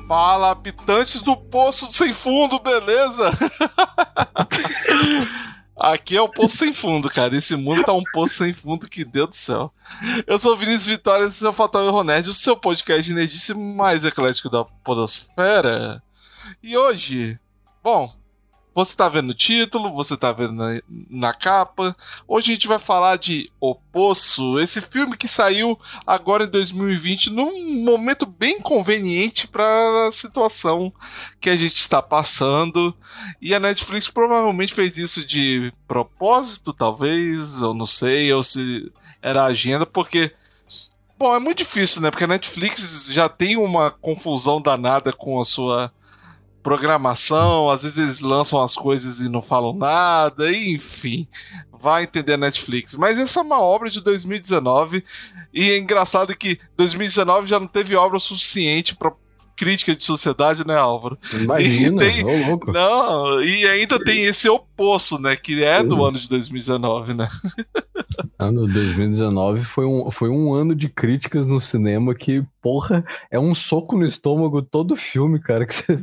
Fala, habitantes do Poço Sem Fundo, beleza? Aqui é o Poço Sem Fundo, cara. Esse mundo tá um poço sem fundo, que Deus do céu. Eu sou o Vinícius Vitória, esse é o Fatal Erro Nerd, o seu podcast nerdice mais eclético da podosfera. E hoje, bom, você tá vendo o título, você tá vendo na capa. Hoje a gente vai falar de O Poço, esse filme que saiu agora em 2020, num momento bem conveniente para a situação que a gente está passando. E a Netflix provavelmente fez isso de propósito, talvez, eu não sei, ou se era a agenda, porque... Bom, é muito difícil, né? Porque a Netflix já tem uma confusão danada com a sua programação, às vezes eles lançam as coisas e não falam nada, enfim, vai entender a Netflix. Mas essa é uma obra de 2019 e é engraçado que 2019 já não teve obra suficiente para crítica de sociedade, né, Álvaro? Imagina, ô louco. Não, e ainda tem esse oposto, né, que é do ano de 2019, né? Ano 2019 foi um ano de críticas no cinema que, porra, é um soco no estômago todo filme, cara, que você...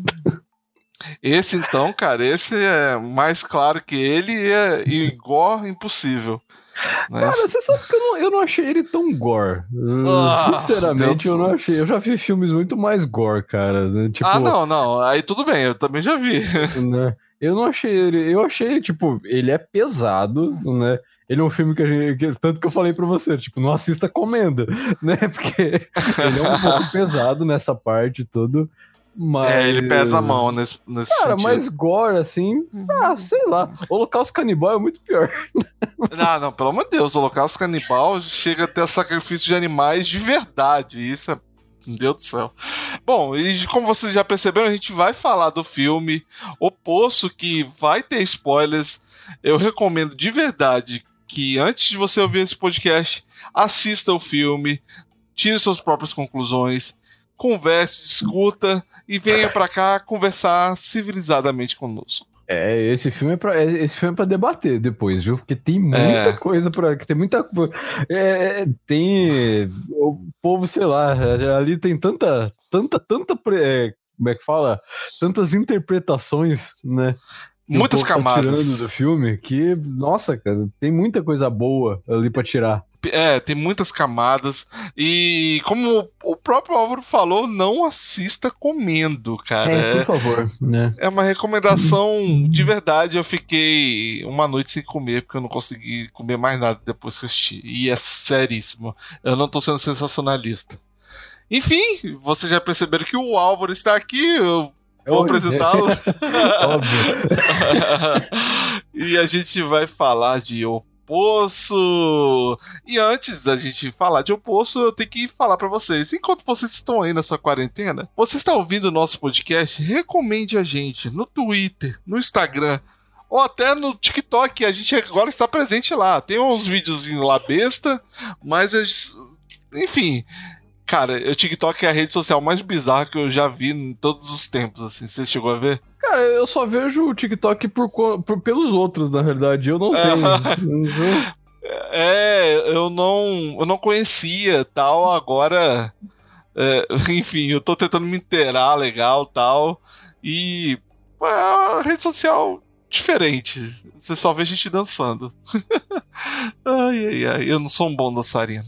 Esse então, cara, esse é mais claro que ele é igual impossível. Né? Cara, você sabe que eu não achei ele tão gore. Sinceramente, eu não achei. Eu já vi filmes muito mais gore, cara. Tipo, não. Aí tudo bem, eu também já vi. Né? Eu não achei ele. Eu achei, tipo, ele é pesado, né? Ele é um filme que a gente. Tanto que eu falei pra você, tipo, não assista comendo, né? Porque ele é um pouco pesado nessa parte e tudo. Mas... ele pesa a mão nesse cara, sentido. mas gore, assim, sei lá. Holocausto Canibal é muito pior. Não, pelo amor de Deus, o Holocausto Canibal chega a ter sacrifício de animais de verdade. Isso é. Meu Deus do céu. Bom, e como vocês já perceberam, a gente vai falar do filme O Poço, que vai ter spoilers. Eu recomendo de verdade que antes de você ouvir esse podcast, assista o filme, tire suas próprias conclusões, converse, discuta e venha pra cá conversar civilizadamente conosco. Esse filme é pra debater depois, viu? Porque tem muita coisa pra. Tem muita. Tem. O povo, sei lá, ali tem tanta. Como é que fala? Tantas interpretações, né? Muitas camadas. Tá tirando do filme que, nossa, cara, tem muita coisa boa ali pra tirar. Tem muitas camadas. E como o próprio Álvaro falou, não assista comendo, cara. Por favor, né? É uma recomendação de verdade. Eu fiquei uma noite sem comer, porque eu não consegui comer mais nada depois que eu assisti. E é seríssimo. Eu não tô sendo sensacionalista. Enfim, vocês já perceberam que o Álvaro está aqui. Eu vou apresentá-lo. Óbvio. E a gente vai falar de O Poço. E antes da gente falar de O Poço, eu tenho que falar pra vocês. Enquanto vocês estão aí na sua quarentena, você está ouvindo o nosso podcast, recomende a gente no Twitter, no Instagram, ou até no TikTok. A gente agora está presente lá. Tem uns videozinhos lá besta, mas enfim... Cara, o TikTok é a rede social mais bizarra que eu já vi em todos os tempos, assim. Você chegou a ver? Cara, eu só vejo o TikTok pelos outros, na verdade. Eu não tenho. Eu não conhecia tal, agora... enfim, eu tô tentando me inteirar legal tal. E é uma rede social diferente. Você só vê gente dançando. Ai, eu não sou um bom dançarino.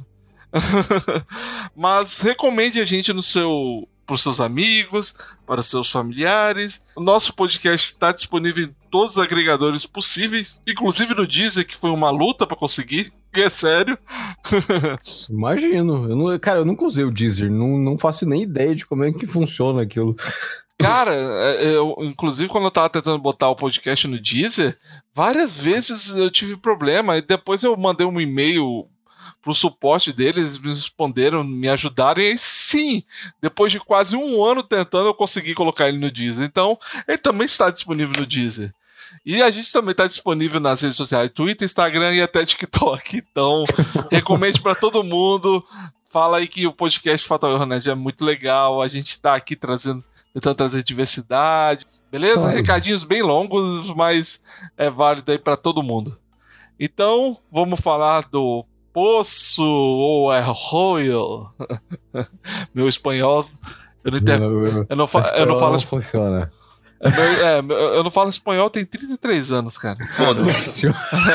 Mas recomende a gente para os seus amigos, para os seus familiares. O nosso podcast está disponível em todos os agregadores possíveis, inclusive no Deezer, que foi uma luta para conseguir. É sério. Imagino. Eu nunca usei o Deezer, não faço nem ideia de como é que funciona aquilo. Cara, inclusive quando eu tava tentando botar o podcast no Deezer, várias vezes eu tive problema, e depois eu mandei um e-mail pro suporte deles, eles me responderam, me ajudaram, e aí sim, depois de quase um ano tentando, eu consegui colocar ele no Deezer. Então, ele também está disponível no Deezer. E a gente também está disponível nas redes sociais, Twitter, Instagram e até TikTok. Então, recomende para todo mundo. Fala aí que o podcast Fatal Erro Nerd é muito legal. A gente está aqui tentando trazer diversidade. Beleza? Claro. Recadinhos bem longos, mas é válido aí para todo mundo. Então, vamos falar do Poço ou Arroio. Meu espanhol Eu não entendo. Eu não falo. Não funciona. Eu não falo espanhol tem 33 anos, cara. Foda-se.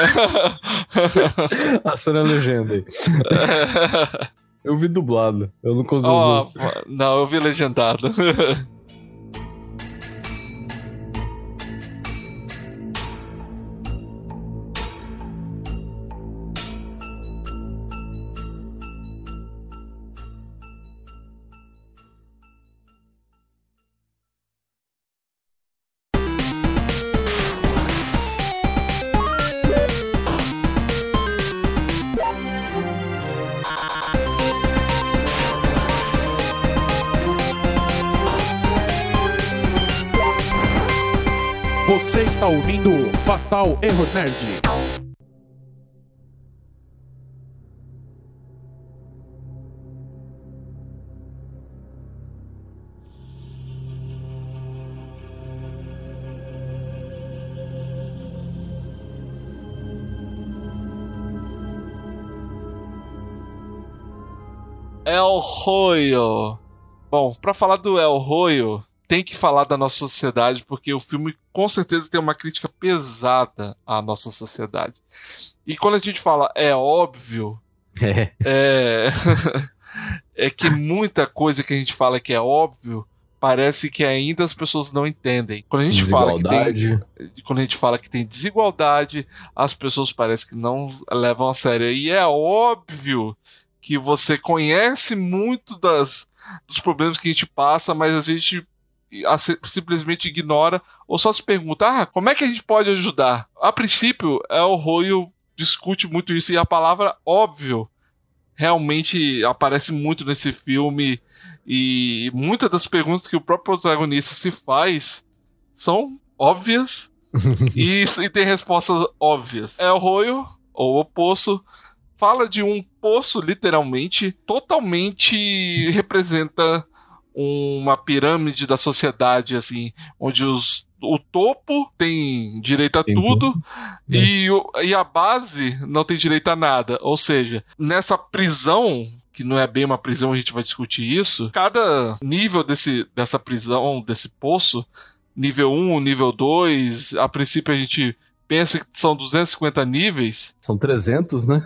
Aciona a legenda aí. Eu vi dublado. Eu não consigo. Não, eu vi legendado. Você está ouvindo Fatal Erro Nerd. El Royo. Bom, pra falar do El Royo, tem que falar da nossa sociedade, porque o filme com certeza tem uma crítica pesada à nossa sociedade. E quando a gente fala é óbvio, é que muita coisa que a gente fala que é óbvio, parece que ainda as pessoas não entendem. Quando a gente fala que tem desigualdade, as pessoas parecem que não levam a sério. E é óbvio que você conhece muito dos problemas que a gente passa, mas a gente simplesmente ignora ou só se pergunta, como é que a gente pode ajudar? A princípio, El Royo discute muito isso, e a palavra óbvio realmente aparece muito nesse filme, e muitas das perguntas que o próprio protagonista se faz são óbvias e tem respostas óbvias. El Royo, ou o Poço, fala de um poço, literalmente, totalmente representa uma pirâmide da sociedade, assim, onde o topo tem direito a tudo e a base não tem direito a nada. Ou seja, nessa prisão, que não é bem uma prisão, a gente vai discutir isso, cada nível dessa prisão, desse poço, nível 1, nível 2, a princípio a gente pensa que são 250 níveis. São 300, né?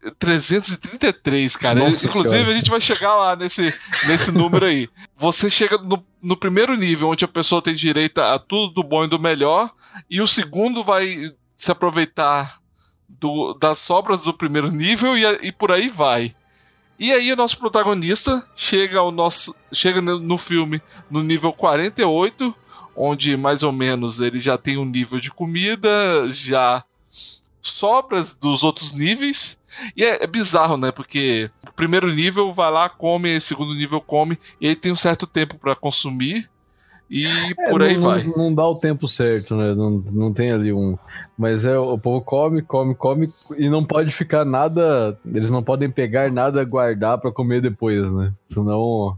333, cara. Nossa Inclusive, senhora. a gente vai chegar lá nesse número aí. Você chega no primeiro nível, onde a pessoa tem direito a tudo do bom e do melhor, e o segundo vai se aproveitar das sobras do primeiro nível e por aí vai. E aí o nosso protagonista chega no filme no nível 48, onde mais ou menos ele já tem um nível de comida, já sobras dos outros níveis. E é bizarro, né? Porque o primeiro nível vai lá, come, o segundo nível come, e aí tem um certo tempo pra consumir, e por aí vai. Não dá o tempo certo, né? Não tem ali um... Mas o povo come, e não pode ficar nada... Eles não podem pegar nada, guardar pra comer depois, né? Senão...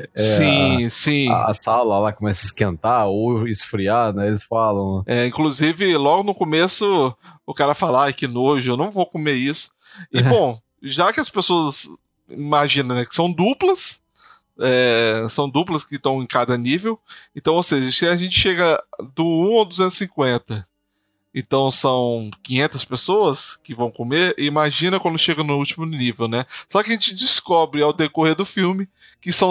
Sim. A sala lá começa a esquentar ou esfriar, né? Eles falam. Inclusive, logo no começo, o cara fala, que nojo, eu não vou comer isso. E bom, já que as pessoas imaginam, né, que são duplas que estão em cada nível, então, ou seja, se a gente chega do 1 ao 250, então são 500 pessoas que vão comer, e imagina quando chega no último nível, né? Só que a gente descobre ao decorrer do filme que são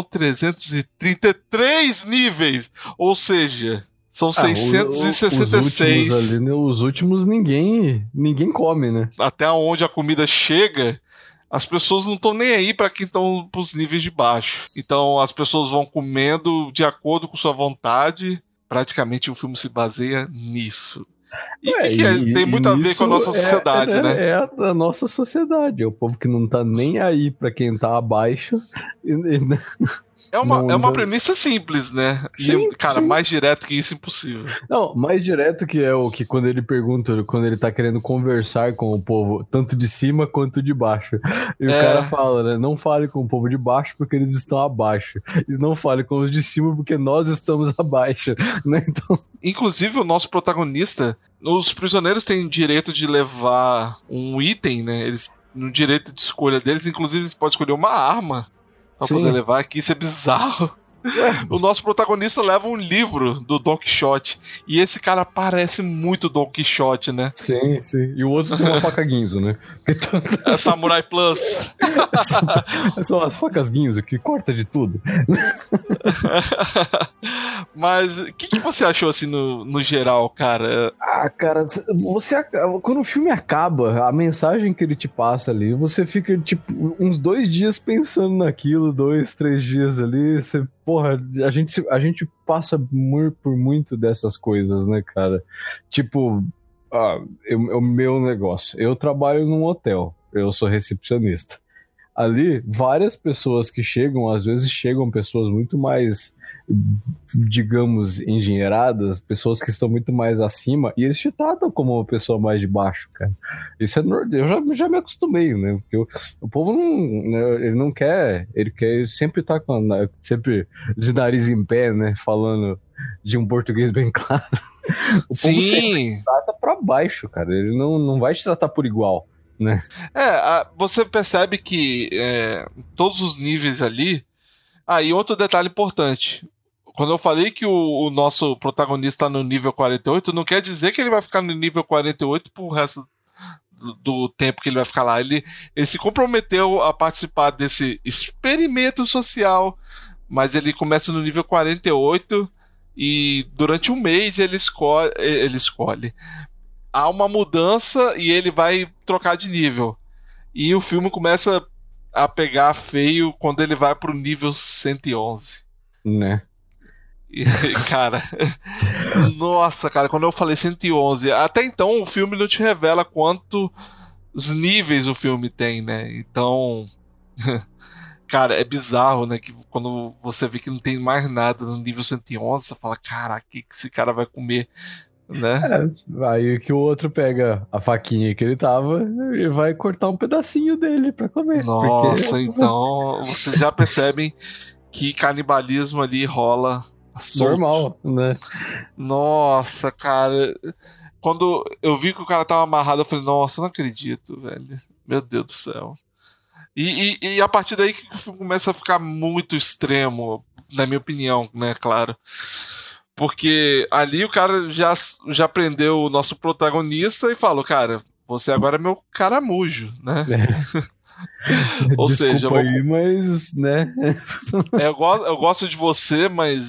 333 níveis, ou seja... São 666. Os últimos ninguém come, né? Até onde a comida chega, as pessoas não estão nem aí para quem estão pros níveis de baixo. Então as pessoas vão comendo de acordo com sua vontade. Praticamente o filme se baseia nisso. Tem muito a ver com a nossa sociedade, né? É a nossa sociedade. É o povo que não tá nem aí para quem tá abaixo. É uma premissa simples, né? Sim, cara, sim. mais direto que isso, impossível. Não, mais direto que é o que quando ele pergunta, quando ele tá querendo conversar com o povo, tanto de cima quanto de baixo. E o cara fala, né? Não fale com o povo de baixo porque eles estão abaixo. Eles não fale com os de cima porque nós estamos abaixo, né? Então... Inclusive, o nosso protagonista, os prisioneiros têm direito de levar um item, né? Eles, no direito de escolha deles, inclusive, eles podem escolher uma arma pra poder levar aqui. Isso é bizarro. O nosso protagonista leva um livro do Don Quixote. E esse cara parece muito Don Quixote, né? Sim, sim. E o outro tem uma faca Guinzo, né? É Samurai Plus. São as facas Guinzo que corta de tudo. Mas o que você achou assim no geral, cara? Ah, cara, quando o filme acaba, a mensagem que ele te passa ali, você fica, tipo, uns 2 dias pensando naquilo, 2, 3 dias ali, você, porra, a gente passa por muito dessas coisas, né, cara? Tipo, o meu negócio, eu trabalho num hotel, eu sou recepcionista. Ali, várias pessoas que chegam, às vezes chegam pessoas muito mais, digamos, engenheiradas, pessoas que estão muito mais acima, e eles te tratam como uma pessoa mais de baixo, cara. Isso é eu já me acostumei, né? Porque o povo não, né, ele não quer, ele quer sempre estar sempre de nariz em pé, né? Falando de um português bem claro. O povo sempre te trata pra baixo, cara. Ele não vai te tratar por igual. Né? Você percebe que todos os níveis ali. E outro detalhe importante. Quando eu falei que o nosso protagonista está no nível 48, não quer dizer que ele vai ficar no nível 48 pro resto do tempo que ele vai ficar lá. Ele se comprometeu a participar desse experimento social, mas ele começa no nível 48 e durante um mês ele escolhe. Há uma mudança e ele vai trocar de nível. E o filme começa a pegar feio quando ele vai pro nível 111. Né? E, cara, nossa, cara, quando eu falei 111, até então o filme não te revela quantos níveis o filme tem, né? Então, cara, é bizarro, né? Que quando você vê que não tem mais nada no nível 111, você fala, caraca, o que esse cara vai comer? Né? Aí que o outro pega a faquinha que ele tava e vai cortar um pedacinho dele pra comer. Nossa, então vocês já percebem que canibalismo ali rola solto. Normal, né? Nossa, cara. Quando eu vi que o cara tava amarrado, eu falei, nossa, não acredito, velho. Meu Deus do céu. E a partir daí que o filme começa a ficar muito extremo, na minha opinião, né, claro. Porque ali o cara já prendeu o nosso protagonista e falou, cara, você agora é meu caramujo, né? Ou Desculpa seja, aí, mas, né? eu gosto de você, mas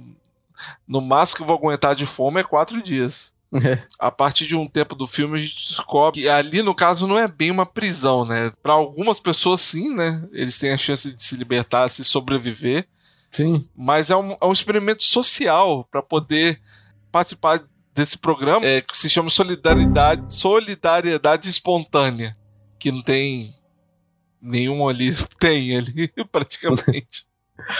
no máximo que eu vou aguentar de fome é 4 dias. A partir de um tempo do filme a gente descobre que ali no caso não é bem uma prisão, né? Para algumas pessoas sim, né? Eles têm a chance de se libertar, se sobreviver. Sim. Mas é um experimento social para poder participar desse programa que se chama Solidariedade Espontânea, que não tem nenhum ali, tem ali praticamente.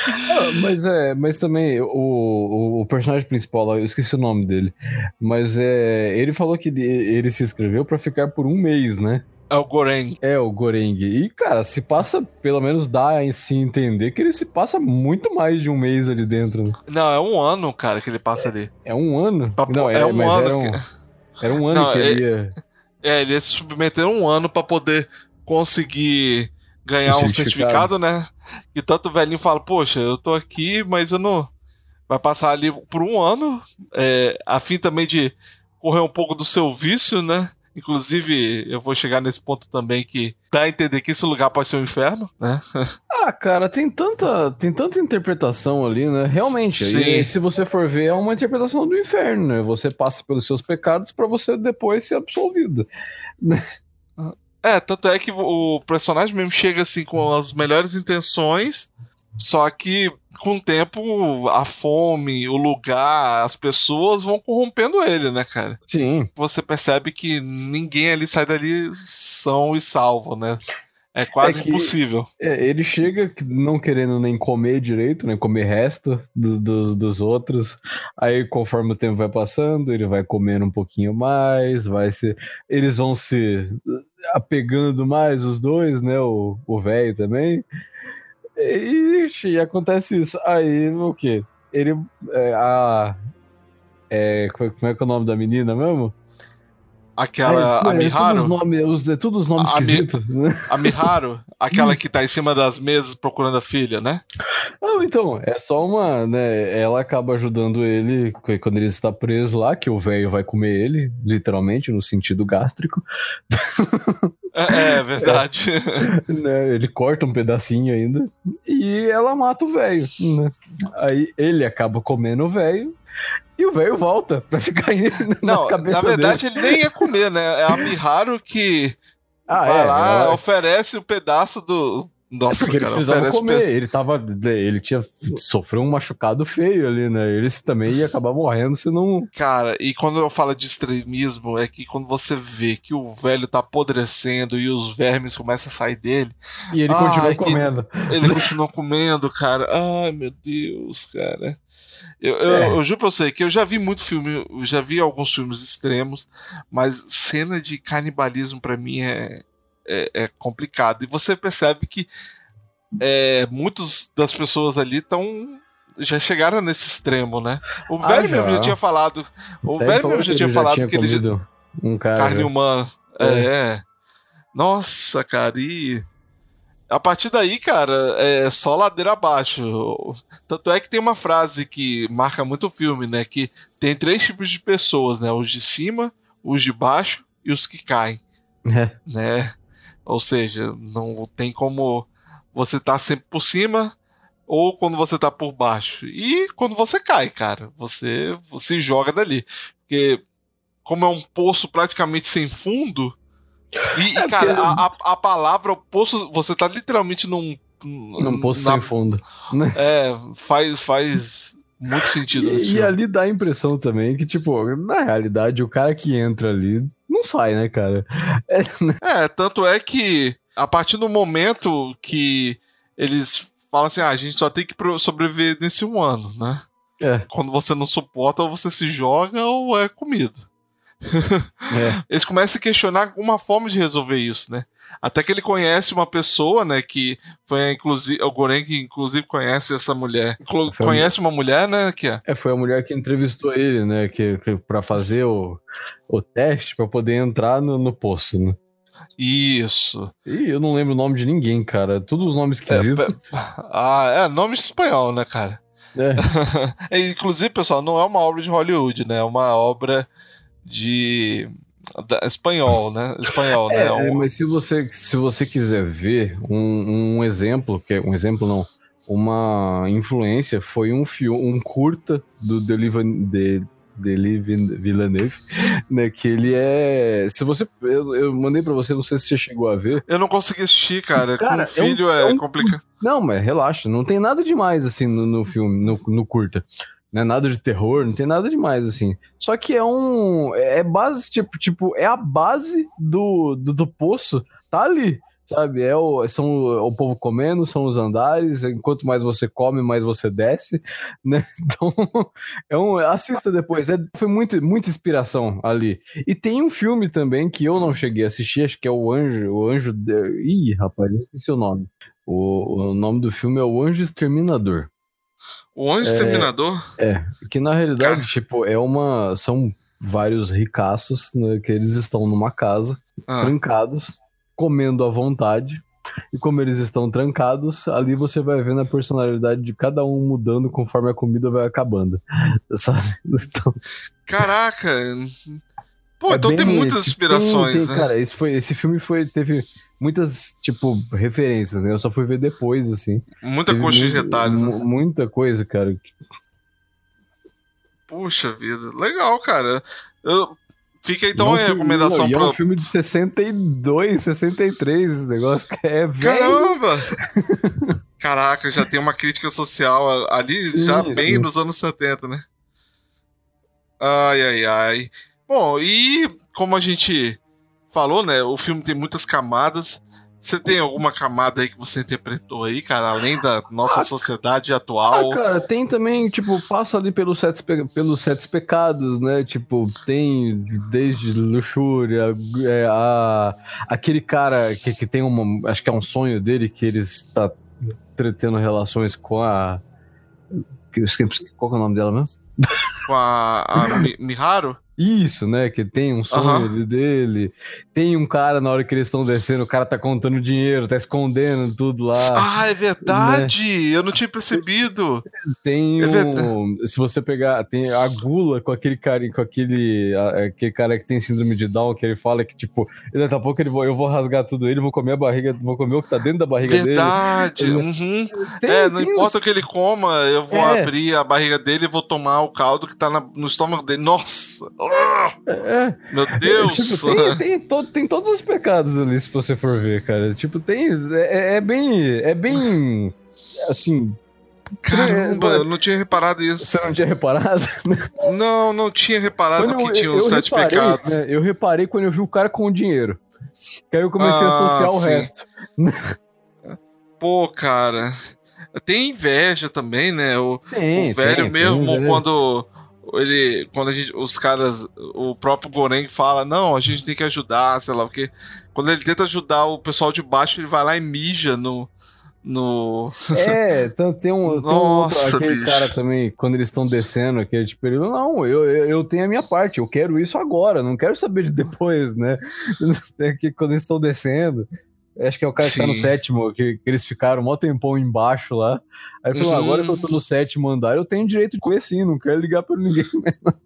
Mas também o personagem principal, eu esqueci o nome dele, mas ele falou que ele se inscreveu pra ficar por 1 mês, né? É o Goreng. É, o Goreng. E, cara, se passa, pelo menos dá em si entender que ele se passa muito mais de 1 mês ali dentro. Né? Não, é 1 ano, cara, que ele passa ali. É 1 ano? Não, é 1 ano. Era 1 ano não, que ele ia... ele ia se submeter 1 ano pra poder conseguir ganhar um certificado, né? E tanto o velhinho fala, poxa, eu tô aqui, mas eu não... Vai passar ali por 1 ano, a fim também de correr um pouco do seu vício, né? Inclusive, eu vou chegar nesse ponto também que dá a entender que esse lugar pode ser um inferno, né? Cara, tem tanta interpretação ali, né? Realmente, e se você for ver, é uma interpretação do inferno, né? Você passa pelos seus pecados pra você depois ser absolvido. Tanto é que o personagem mesmo chega assim com as melhores intenções, só que com o tempo a fome, o lugar, as pessoas vão corrompendo ele, né, cara? Sim. Você percebe que ninguém ali sai dali são e salvo, né? É quase impossível. Ele chega não querendo nem comer direito, nem comer resto dos outros. Aí, conforme o tempo vai passando, ele vai comendo um pouquinho mais, eles vão se apegando mais, os dois, né? O velho também. E acontece isso. Aí, o quê? Ele... como é que é o nome da menina mesmo? Aquela, a Miharu. Todos os nomes esquisitos, né? A Miharu, aquela que tá em cima das mesas procurando a filha, né? Não, então, é só uma, né? Ela acaba ajudando ele quando ele está preso lá, que o velho vai comer ele, literalmente, no sentido gástrico. É verdade. Né, ele corta um pedacinho ainda e ela mata o velho, né? Aí ele acaba comendo o velho e o velho volta pra ficar na cabeça na verdade dele. ele nem ia comer, né? É a Miharu que vai lá, ela... oferece o pedaço do... Nossa, porque ele cara, precisava oferece comer, ele tinha sofreu um machucado feio ali, né? Ele também ia acabar morrendo se não... Cara, e quando eu falo de extremismo, é que quando você vê que o velho tá apodrecendo e os vermes começam a sair dele... E ele continua comendo. Ele continua comendo, cara. Ai, meu Deus, cara. Eu juro pra você que eu já vi muito filme, eu já vi alguns filmes extremos, mas cena de canibalismo pra mim é complicado. E você percebe que muitas das pessoas ali já chegaram nesse extremo, né? O velho mesmo já tinha falado. O velho mesmo já tinha falado que ele já... um cara carne humana. Nossa, cara, e a partir daí, cara, é só ladeira abaixo. Tanto é que tem uma frase que marca muito o filme, né? Que tem 3 tipos de pessoas, né? Os de cima, os de baixo e os que caem. Né? Ou seja, não tem como você tá sempre por cima ou quando você tá por baixo. E quando você cai, cara, você se joga dali. Porque como é um poço praticamente sem fundo... E cara, a palavra, o poço, você tá literalmente num poço sem fundo. Faz muito sentido nesse filme. E ali dá a impressão também que, tipo, na realidade, o cara que entra ali não sai, né, cara? Tanto é que a partir do momento que eles falam assim, a gente só tem que sobreviver nesse 1 ano, né? Quando você não suporta, ou você se joga ou é comido. Eles começam a questionar alguma forma de resolver isso, né? Até que ele conhece uma pessoa, né? Que foi inclusive o Goren, que inclusive conhece essa mulher. Conhece uma mulher, né? Foi a mulher que entrevistou ele, né? Que pra fazer o teste pra poder entrar no poço, né? Isso. E eu não lembro o nome de ninguém, cara. Todos os nomes esquisitos. Nome espanhol, né, cara? Inclusive, pessoal, não é uma obra de Hollywood, né? É uma obra espanhol, né? Mas se você quiser ver um exemplo, um exemplo não, uma influência, foi um curta do Denis Villeneuve, né? Que ele se você, eu mandei pra você, não sei se você chegou a ver. Eu não consegui assistir, cara. Com o filho é complicado. Não, mas relaxa, não tem nada demais assim no filme, no curta. Não é nada de terror, não tem nada demais, assim. Só que é base, tipo, é a base do poço, tá ali, sabe? São o povo comendo, são os andares, enquanto mais você come, mais você desce, né? Então, assista depois, foi muita inspiração ali. E tem um filme também que eu não cheguei a assistir, acho que é o Anjo... Ih, rapaz, não esqueci o nome. O nome do filme é O Anjo Exterminador. O Anjo Exterminador? Que na realidade, tipo, são vários ricaços, né, que eles estão numa casa, trancados, comendo à vontade, e como eles estão trancados, ali você vai vendo a personalidade de cada um mudando conforme a comida vai acabando, sabe? Então... Caraca! Pô, então tem muitas inspirações, né? Cara, esse filme teve muitas, tipo, referências, né? Eu só fui ver depois, assim. Muita coxa de retalhos, né? Muita coisa, cara. Puxa vida. Legal, cara. Fica então a recomendação pra... É um filme de 62, 63, esse negócio que é velho. Caramba! Caraca, já tem uma crítica social ali, bem nos anos 70, né? Ai. Bom, e como a gente falou, né? O filme tem muitas camadas. Você tem alguma camada aí que você interpretou aí, cara? Além da nossa sociedade atual? Cara, tem também, tipo, passa ali pelos 7 pecados, né? Tipo, tem desde luxúria, aquele cara que tem acho que é um sonho dele, que ele está tendo relações com qual que é o nome dela mesmo? Com a Miharu? Isso, né? Que tem um sonho dele. Tem um cara, na hora que eles estão descendo, o cara tá contando dinheiro, tá escondendo tudo lá. Ah, é Né? verdade! Eu não tinha percebido. Tem É verdade. se você pegar, tem a Gula com aquele cara, aquele cara que tem síndrome de Down, que ele fala que, tipo, daqui a pouco eu vou rasgar tudo ele, vou comer a barriga, vou comer o que tá dentro da barriga Verdade. dele. Uhum. Tem, Não importa o que ele coma, eu vou abrir a barriga dele e vou tomar o caldo que tá no estômago dele. Nossa! Meu Deus! Tipo, tem todos os pecados ali, se você for ver, cara. Tipo, é bem, assim... Caramba, eu não tinha reparado isso. Você não tinha reparado? Não tinha reparado que tinha os 7 pecados. Né, eu reparei quando eu vi o cara com o dinheiro. Que aí eu comecei a associar o resto. Pô, cara. Tem inveja também, né? O velho quando os caras, o próprio Goreng fala, não, a gente tem que ajudar, sei lá o quê. Quando ele tenta ajudar o pessoal de baixo, ele vai lá e mija no... Tanto tem um outro, aquele cara também, quando eles estão descendo, que é tipo, ele, não, eu tenho a minha parte, eu quero isso agora, não quero saber de depois, né? Que quando eles estão descendo, acho que é o cara que tá no 7º, que eles ficaram mó tempão embaixo lá. Aí falou, agora que eu tô no 7º andar, eu tenho direito de comer sim, não quero ligar pra ninguém mesmo.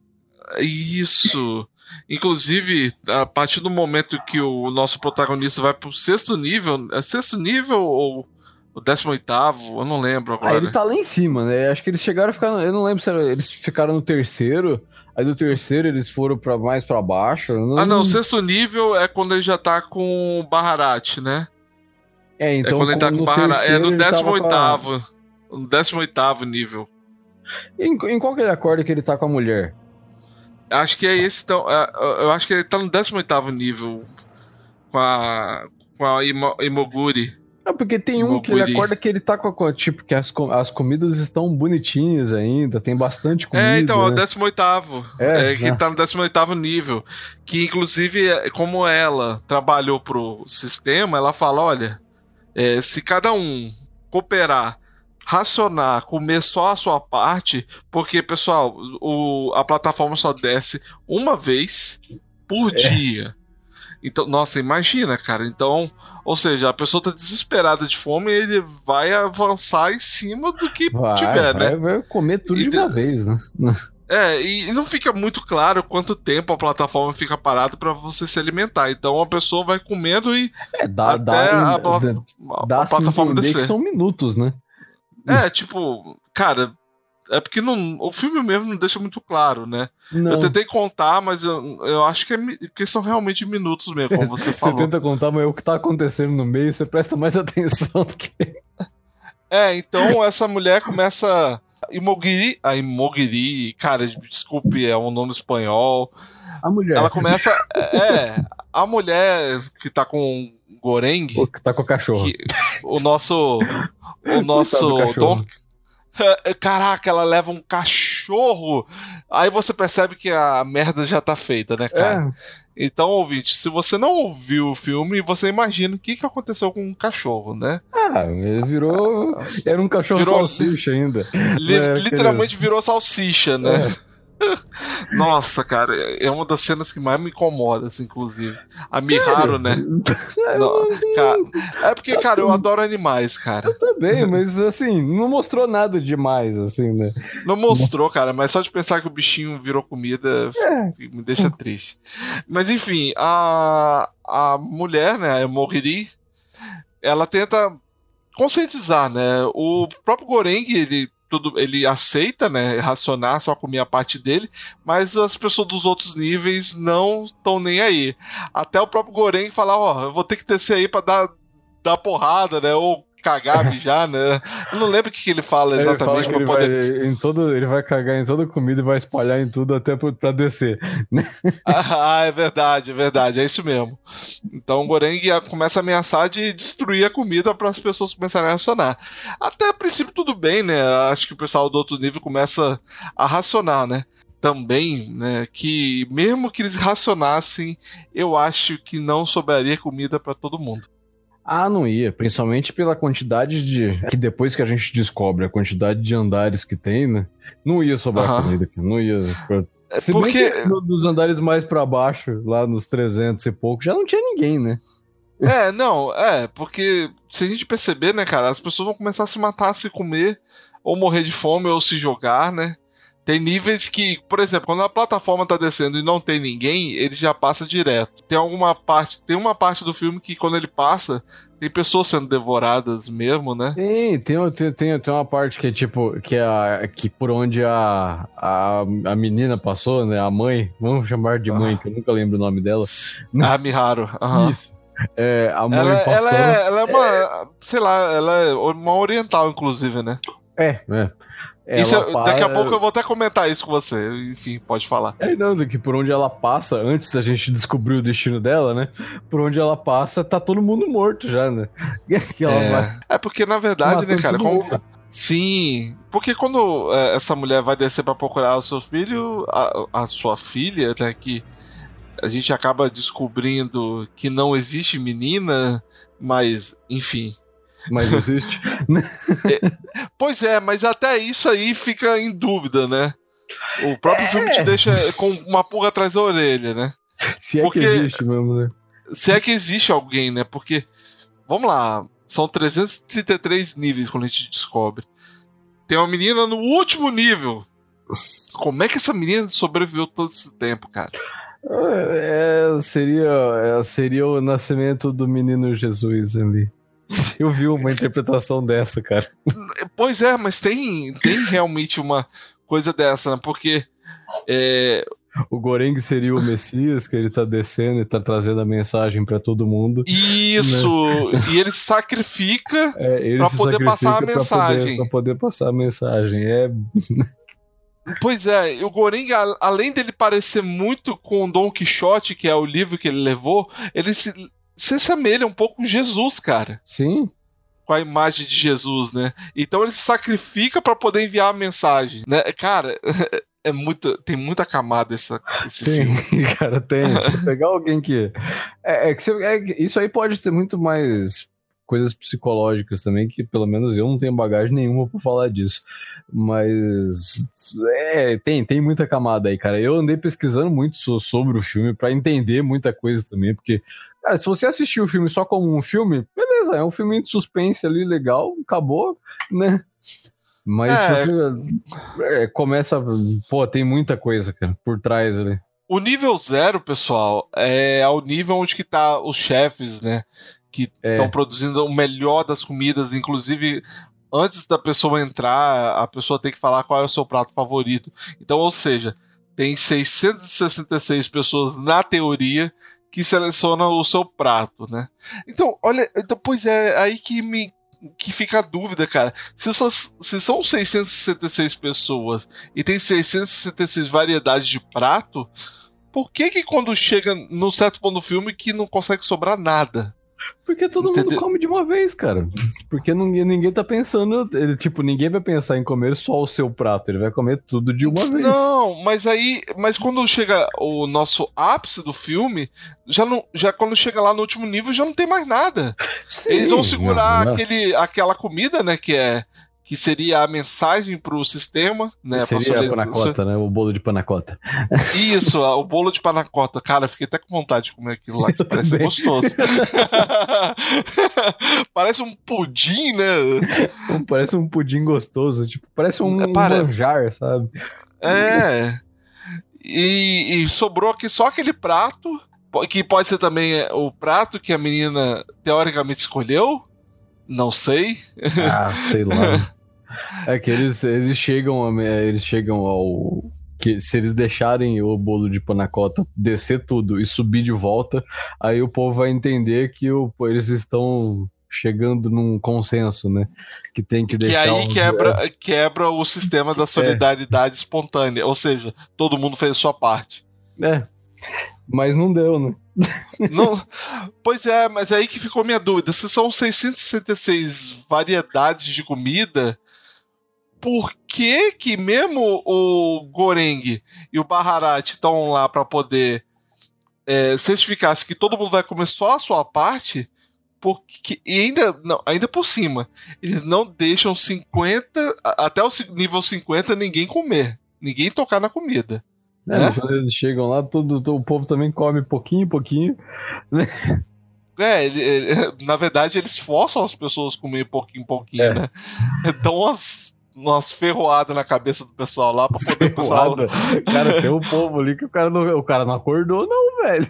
Isso. Inclusive, a partir do momento que o nosso protagonista vai pro 6º nível, é 6º nível ou o 18º? Eu não lembro agora. Ele tá lá em cima, né? Acho que eles chegaram a ficar, eu não lembro se eles ficaram no 3º. Aí do 3º eles foram mais pra baixo. Não, o 6º nível é quando ele já tá com o Baharat, né? Então. É quando ele tá com o Baharat. É no 18º. No 18º nível. Em qual que ele acorda que ele tá com a mulher? Acho que é esse. Então, eu acho que ele tá no 18º nível. Com a Imoguri. Porque tem um que ele acorda que ele tá com a... Tipo, que as comidas estão bonitinhas ainda, tem bastante comida. Então, né? É o 18º. Que ele tá no 18º nível. Que, inclusive, como ela trabalhou pro sistema, ela fala, olha, se cada um cooperar, racionar, comer só a sua parte, porque, pessoal, a plataforma só desce uma vez por dia. Então, nossa, imagina, cara. Então, ou seja, a pessoa tá desesperada de fome e ele vai avançar em cima do que tiver, né? Vai comer tudo de uma vez, né? E não fica muito claro quanto tempo a plataforma fica parada para você se alimentar. Então a pessoa vai comendo e até a plataforma descer. Que são minutos, né? Tipo, cara, é porque o filme mesmo não deixa muito claro, né? Não. Eu tentei contar, mas eu acho que são realmente minutos mesmo, como você falou. Você tenta contar, mas o que tá acontecendo no meio, você presta mais atenção do que... Então essa mulher começa... Imogiri, cara, desculpe, é um nome espanhol. A mulher. Ela começa... a mulher que tá com o Goreng... Que tá com o cachorro. O nosso Don... Caraca, ela leva um cachorro. Aí você percebe que a merda já tá feita, né, cara? Então, ouvinte, se você não ouviu o filme, você imagina o que aconteceu com um cachorro, né? Ele virou... Era um cachorro salsicha ainda. Literalmente virou salsicha, né? Nossa, cara, é uma das cenas que mais me incomoda, assim, inclusive. A Miharu, né? Cara, porque, cara, eu adoro animais, cara. Eu também, mas, assim, não mostrou nada demais, assim, né? Não mostrou, cara, mas só de pensar que o bichinho virou comida me deixa triste. Mas, enfim, a mulher, né, a Mogiri, ela tenta conscientizar, né? O próprio Goreng, ele aceita, né, racionar, só comer a parte dele, mas as pessoas dos outros níveis não estão nem aí. Até o próprio Goreng falar, eu vou ter que descer aí pra dar porrada, né, ou cagar, mijar, né? Eu não lembro o que ele fala exatamente. Ele vai cagar em toda a comida e vai espalhar em tudo até pra descer. É verdade, é isso mesmo. Então o Goreng começa a ameaçar de destruir a comida para as pessoas começarem a racionar. Até a princípio tudo bem, né? Acho que o pessoal do outro nível começa a racionar, né? Também, né, que mesmo que eles racionassem, eu acho que não sobraria comida para todo mundo. Não ia, principalmente pela quantidade que depois que a gente descobre a quantidade de andares que tem, né? Não ia sobrar comida aqui, não ia. Se porque... bem que nos andares mais pra baixo, lá nos 300 e pouco, já não tinha ninguém, né? Porque se a gente perceber, né, cara, as pessoas vão começar a se matar, a se comer, ou morrer de fome, ou se jogar, né? Tem níveis que, por exemplo, quando a plataforma tá descendo e não tem ninguém, ele já passa direto. Tem uma parte do filme que quando ele passa, tem pessoas sendo devoradas mesmo, né? Tem uma parte que é tipo, que por onde a menina passou, né? A mãe, vamos chamar de mãe, que eu nunca lembro o nome dela. A Miharu. Isso. A mãe ela passou. ela é uma, sei lá, ela é uma oriental, inclusive, né? Daqui a pouco eu vou até comentar isso com você. Enfim, pode falar. Não, que por onde ela passa, antes da gente descobrir o destino dela, né? Por onde ela passa, tá todo mundo morto já, né? Porque, na verdade, né, cara, sim, porque quando essa mulher vai descer pra procurar o seu filho, a sua filha, né, que a gente acaba descobrindo que não existe menina, mas, enfim... Mas existe. Pois é, mas até isso aí fica em dúvida, né? O próprio filme te deixa com uma pulga atrás da orelha, né? Se é que existe mesmo, né? Se é que existe alguém, né? Porque, vamos lá, são 333 níveis quando a gente descobre. Tem uma menina no último nível. Como é que essa menina sobreviveu todo esse tempo, cara? Seria o nascimento do menino Jesus ali. Eu vi uma interpretação dessa, cara. Pois é, mas tem realmente uma coisa dessa, né? Porque o Goreng seria o Messias, que ele tá descendo e tá trazendo a mensagem pra todo mundo. Isso! Né? E ele se sacrifica pra poder passar a mensagem. Pra poder passar a mensagem. Pois é, e o Goreng, além dele parecer muito com Dom Quixote, que é o livro que ele levou, ele se assemelha um pouco com Jesus, cara. Sim. Com a imagem de Jesus, né? Então ele se sacrifica pra poder enviar a mensagem, né? Cara, tem muita camada esse filme. Cara, tem. Se pegar alguém que... isso aí pode ter muito mais coisas psicológicas também, que pelo menos eu não tenho bagagem nenhuma pra falar disso. Mas tem muita camada aí, cara. Eu andei pesquisando muito sobre o filme pra entender muita coisa também, porque... Cara, se você assistir o filme só como um filme, beleza, é um filme de suspense ali, legal, acabou, né? Mas se você começa... Pô, tem muita coisa, cara, por trás ali. O nível 0, pessoal, é o nível onde que tá os chefes, né? Que estão produzindo o melhor das comidas, inclusive... Antes da pessoa entrar, a pessoa tem que falar qual é o seu prato favorito. Então, ou seja, tem 666 pessoas na teoria que selecionam o seu prato, né? Então, olha, pois é aí que fica a dúvida, cara. Se são 666 pessoas e tem 666 variedades de prato, por que quando chega num certo ponto do filme que não consegue sobrar nada? Porque todo mundo come de uma vez, cara. Porque ninguém tá pensando... ninguém vai pensar em comer só o seu prato. Ele vai comer tudo de uma vez. Não, mas quando chega o nosso ápice do filme, já quando chega lá no último nível, já não tem mais nada. Sim, eles vão segurar aquela comida, né, que seria a mensagem pro sistema, né? Seria a panacota, né? O bolo de panacota. Isso, o bolo de panacota. Cara, eu fiquei até com vontade de comer aquilo lá, que parece gostoso. Parece um pudim, né? Parece um pudim gostoso, tipo, parece um manjar, sabe? E sobrou aqui só aquele prato, que pode ser também o prato que a menina teoricamente escolheu. Não sei. Sei lá. É que eles chegam ao... que se eles deixarem o bolo de panacota descer tudo e subir de volta, aí o povo vai entender que eles estão chegando num consenso, né? Que tem que deixar... Que aí quebra o sistema da solidariedade espontânea, ou seja, todo mundo fez a sua parte. Mas não deu, né? Não, pois é, mas aí que ficou minha dúvida. Se são 666 variedades de comida, por que mesmo o Goreng e o Baharat estão lá para poder certificar que todo mundo vai comer só a sua parte? E ainda por cima, eles não deixam 50, até o nível 50, ninguém comer, ninguém tocar na comida. né? Quando eles chegam lá, o povo também come pouquinho, pouquinho. Né? Na verdade, eles forçam as pessoas a comer pouquinho, pouquinho, né? Dão umas ferroadas na cabeça do pessoal lá pra poder o pessoal. Cara, tem um povo ali que o cara não acordou, não, velho.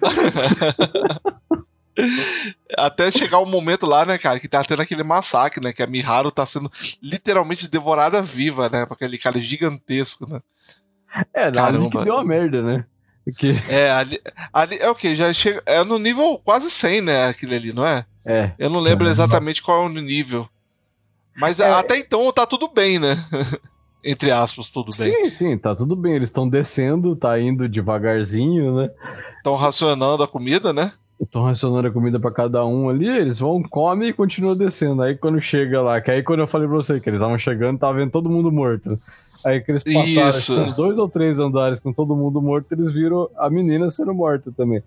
Até chegar o momento lá, né, cara, que tá tendo aquele massacre, né? Que a Miharu tá sendo literalmente devorada viva, né? Por aquele cara gigantesco, né? Ali que deu uma merda, né? Porque... ali é o que? Já chega. É no nível quase 100, né? Aquele ali, não é? Eu não lembro exatamente qual é o nível. Mas até então tá tudo bem, né? Entre aspas, tudo bem. Sim, tá tudo bem. Eles estão descendo, tá indo devagarzinho, né? Estão racionando a comida, né? Estão racionando a comida pra cada um ali, eles vão, comem e continuam descendo. Aí quando chega lá, que aí quando eu falei pra você que eles estavam chegando, tava vendo todo mundo morto. Aí que eles passaram uns 2 ou 3 andares com todo mundo morto, eles viram a menina sendo morta também.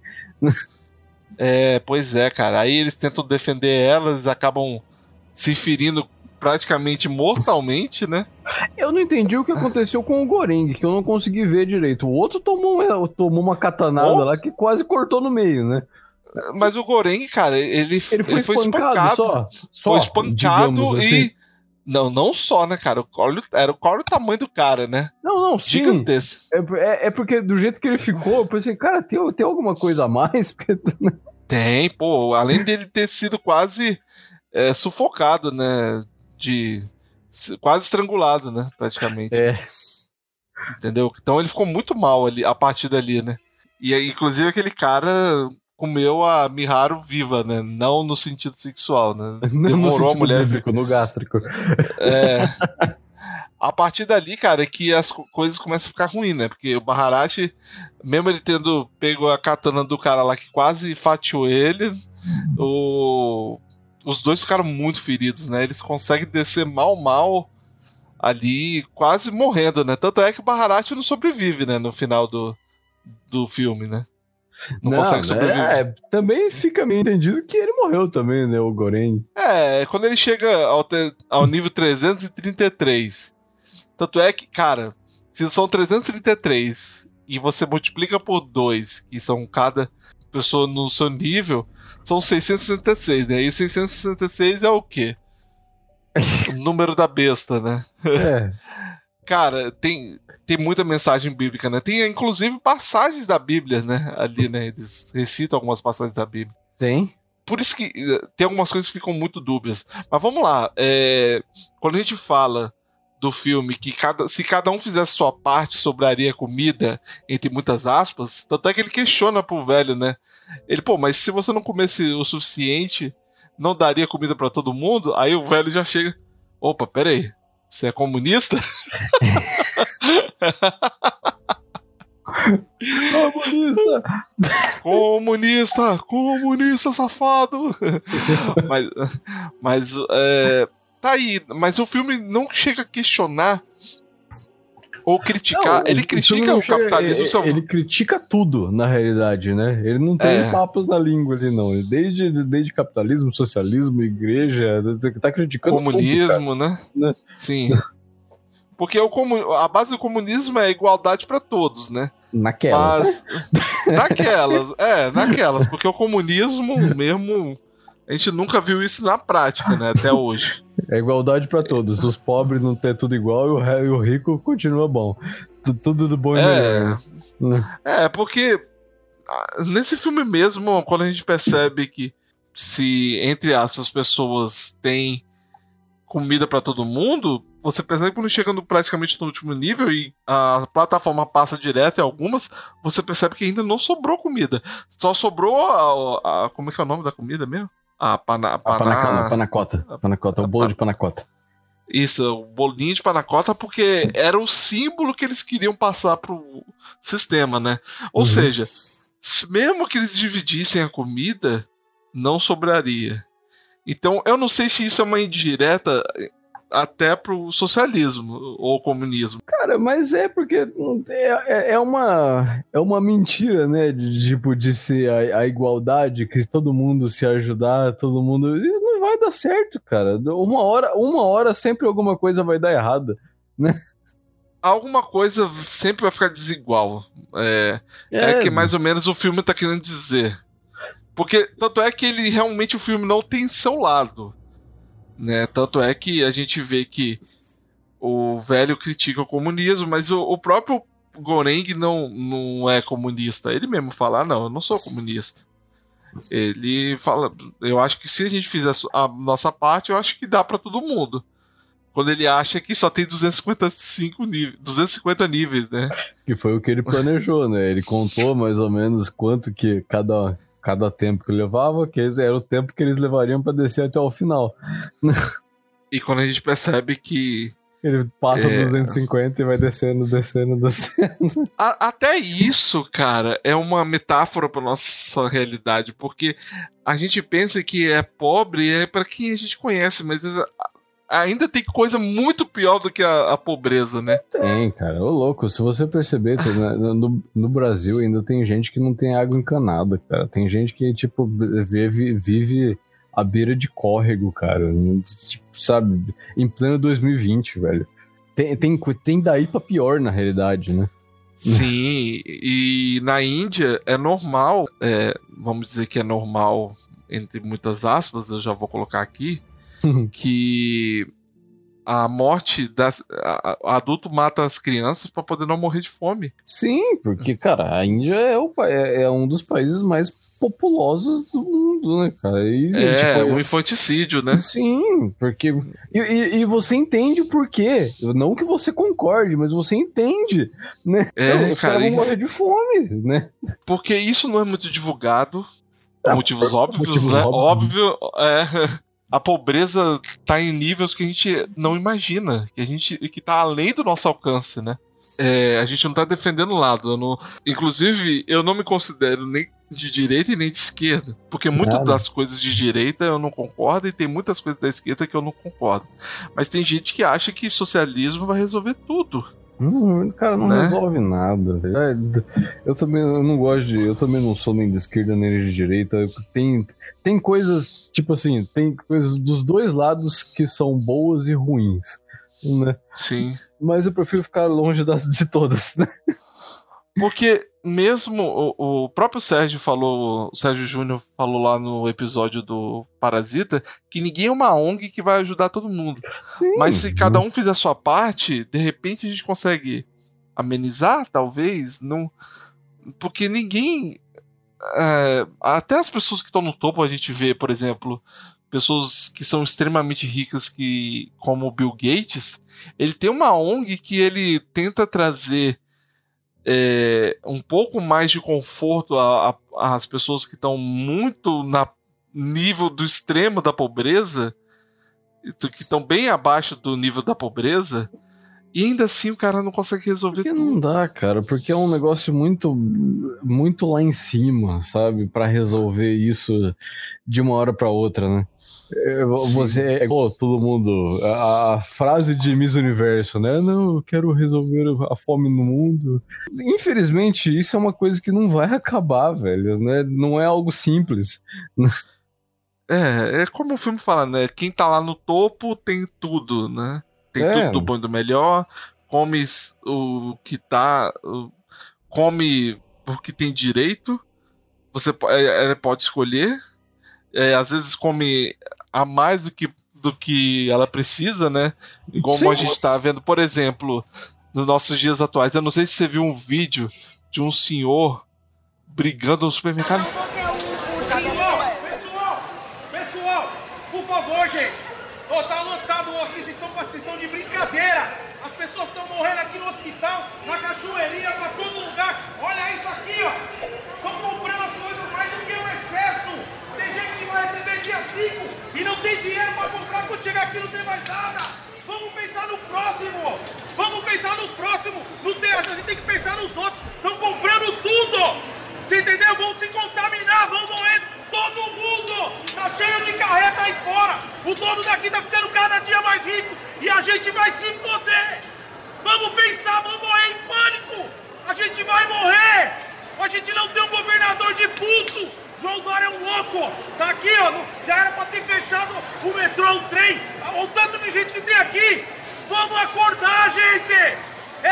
Pois é, cara. Aí eles tentam defender ela, eles acabam se ferindo praticamente mortalmente, né? Eu não entendi o que aconteceu com o Goreng, que eu não consegui ver direito. O outro tomou uma katanada lá que quase cortou no meio, né? Mas o Goreng, cara, ele foi espancado. Só, foi espancado e... Assim. Não só, né, cara? Olha o tamanho do cara, né? Não, gigantesco. É porque do jeito que ele ficou, eu pensei, cara, tem alguma coisa a mais? Tem, pô. Além dele ter sido quase sufocado, né? Quase estrangulado, né? Praticamente. Entendeu? Então ele ficou muito mal ali, a partir dali, né? E aí, inclusive, aquele cara comeu a Miharu viva, né? Não no sentido sexual, né? Devorou a mulher. Bíblico, no gástrico. A partir dali, cara, é que as coisas começam a ficar ruins, né? Porque o Baharashi, mesmo ele tendo pego a katana do cara lá que quase fatiou ele, os dois ficaram muito feridos, né? Eles conseguem descer mal ali, quase morrendo, né? Tanto é que o Baharashi não sobrevive, né? No final do filme, né? Não consegue sobreviver. Também fica meio entendido que ele morreu também, né? O Goreng. Quando ele chega ao nível 333. Tanto é que, cara, se são 333 e você multiplica por 2, que são cada pessoa no seu nível, são 666, né? E 666 é o quê? O número da besta, né? Cara, tem muita mensagem bíblica, né? Tem, inclusive, passagens da Bíblia, né? Ali, né? Eles recitam algumas passagens da Bíblia. Tem. Por isso que tem algumas coisas que ficam muito dúbias. Mas vamos lá. Quando a gente fala do filme que se cada um fizesse sua parte, sobraria comida, entre muitas aspas, tanto é que ele questiona pro velho, né? Ele, mas se você não comesse o suficiente, não daria comida pra todo mundo? Aí o velho já chega, opa, peraí, você é comunista? Comunista, safado! Mas tá aí, mas o filme não chega a questionar ou criticar. Ele critica o capitalismo. Ele critica tudo, na realidade, né? Ele não tem papos na língua ali, não. Desde capitalismo, socialismo, igreja, tá criticando comunismo, tudo, né? Sim. Porque a base do comunismo é a igualdade para todos, né? Naquelas, porque o comunismo mesmo, a gente nunca viu isso na prática, né, até hoje. É igualdade pra todos, os pobres não ter tudo igual e o rico continua bom. Tudo do bom e melhor. Porque nesse filme mesmo, quando a gente percebe que se, entre as pessoas têm comida pra todo mundo, você percebe que quando chega praticamente no último nível e a plataforma passa direto em algumas, você percebe que ainda não sobrou comida. Só sobrou como é que é o nome da comida mesmo? Panacota. O bolo de panacota. Isso, o bolinho de panacota, porque era o símbolo que eles queriam passar pro sistema, né? Ou seja, mesmo que eles dividissem a comida, não sobraria. Então, eu não sei se isso é uma indireta até pro socialismo ou comunismo. Cara, mas porque é uma mentira, né? De ser a igualdade, que todo mundo se ajudar, todo mundo... Isso não vai dar certo, cara. Uma hora sempre alguma coisa vai dar errado, né? alguma coisa sempre vai ficar desigual. É que mais ou menos o filme tá querendo dizer. Porque tanto é que ele realmente, o filme não tem seu lado, né? Tanto é que a gente vê que o velho critica o comunismo, mas o próprio Goreng não é comunista. Ele mesmo fala, não, eu não sou comunista. Ele fala, eu acho que se a gente fizer a nossa parte, eu acho que dá pra todo mundo. Quando ele acha que só tem 250 níveis, né? Que foi o que ele planejou, né? Ele contou mais ou menos quanto que cada tempo que levava, que era o tempo que eles levariam pra descer até o final. E quando a gente percebe que ele passa 250 e vai descendo. Até isso, cara, é uma metáfora pra nossa realidade, porque a gente pensa que é pobre é pra quem a gente conhece, mas ainda tem coisa muito pior do que a pobreza, né? Tem, cara. Ô, louco, se você perceber, no Brasil ainda tem gente que não tem água encanada, cara. Tem gente que, tipo, vive à beira de córrego, cara. Tipo, sabe? Em pleno 2020, velho. Tem daí pra pior, na realidade, né? Sim, e na Índia é normal, vamos dizer que é normal, entre muitas aspas, eu já vou colocar aqui, que a morte adulto mata as crianças pra poder não morrer de fome. Sim, porque, cara, a Índia é um dos países mais populosos do mundo, né, cara? Um infanticídio, né? Sim, porque... E você entende o porquê. Não que você concorde, mas você entende, né? Os caras vão morrer de fome, né? Porque isso não é muito divulgado, por motivos óbvios, né? Óbvio, a pobreza tá em níveis que a gente não imagina, que tá além do nosso alcance, né? A gente não tá defendendo lado. Inclusive, eu não me considero nem de direita e nem de esquerda. Porque muitas das coisas de direita eu não concordo e tem muitas coisas da esquerda que eu não concordo. Mas tem gente que acha que socialismo vai resolver tudo. Cara, não resolve nada. Eu também não sou nem de esquerda nem de direita. Tem coisas, tipo assim, tem coisas dos dois lados que são boas e ruins, né? Sim. Mas eu prefiro ficar longe de todas, né? Porque mesmo o próprio Sérgio Júnior falou lá no episódio do Parasita que ninguém é uma ONG que vai ajudar todo mundo. Sim. Mas se cada um fizer a sua parte, de repente a gente consegue amenizar, talvez, não, porque ninguém... até as pessoas que estão no topo, a gente vê, por exemplo, pessoas que são extremamente ricas, como o Bill Gates, ele tem uma ONG que ele tenta trazer um pouco mais de conforto às pessoas que estão muito no nível do extremo da pobreza, que estão bem abaixo do nível da pobreza, e ainda assim o cara não consegue resolver tudo. Não dá, cara, porque é um negócio muito, muito lá em cima, sabe? Pra resolver isso de uma hora pra outra, né? Você é igual todo mundo. A frase de Miss Universo, né? Não, eu quero resolver a fome no mundo. Infelizmente, isso é uma coisa que não vai acabar, velho, né? Não é algo simples. É como o filme fala, né? Quem tá lá no topo tem tudo, né? Tem tudo do bom e do melhor. Come o que tá. Come o que tem direito. Você pode escolher. Às vezes come a mais do que ela precisa, né? Como a gente tá vendo, por exemplo, nos nossos dias atuais. Eu não sei se você viu um vídeo de um senhor brigando no supermercado. Pessoal, por favor, gente. Tá lotado aqui, vocês estão de brincadeira. As pessoas estão morrendo aqui no hospital, na cachoeirinha, pra todo lugar. Olha isso aqui, ó. Estão comprando as coisas mais do que o excesso. Tem gente que vai receber dia 5 e não tem dinheiro pra comprar, quando chegar aqui não tem mais nada. Vamos pensar no próximo. A gente tem que pensar nos outros. Estão comprando tudo. Você entendeu? Vão se contaminar, vão morrer todo mundo. Tá cheio de carreta aí fora. O dono daqui tá ficando cada dia mais rico e a gente vai se foder. Vamos pensar, vamos morrer em pânico. A gente vai morrer. A gente não tem um governador de pulso. João Dória é um louco. Tá aqui, ó. Já era pra ter fechado o metrô, o trem. O tanto de gente que tem aqui. Vamos acordar, gente. É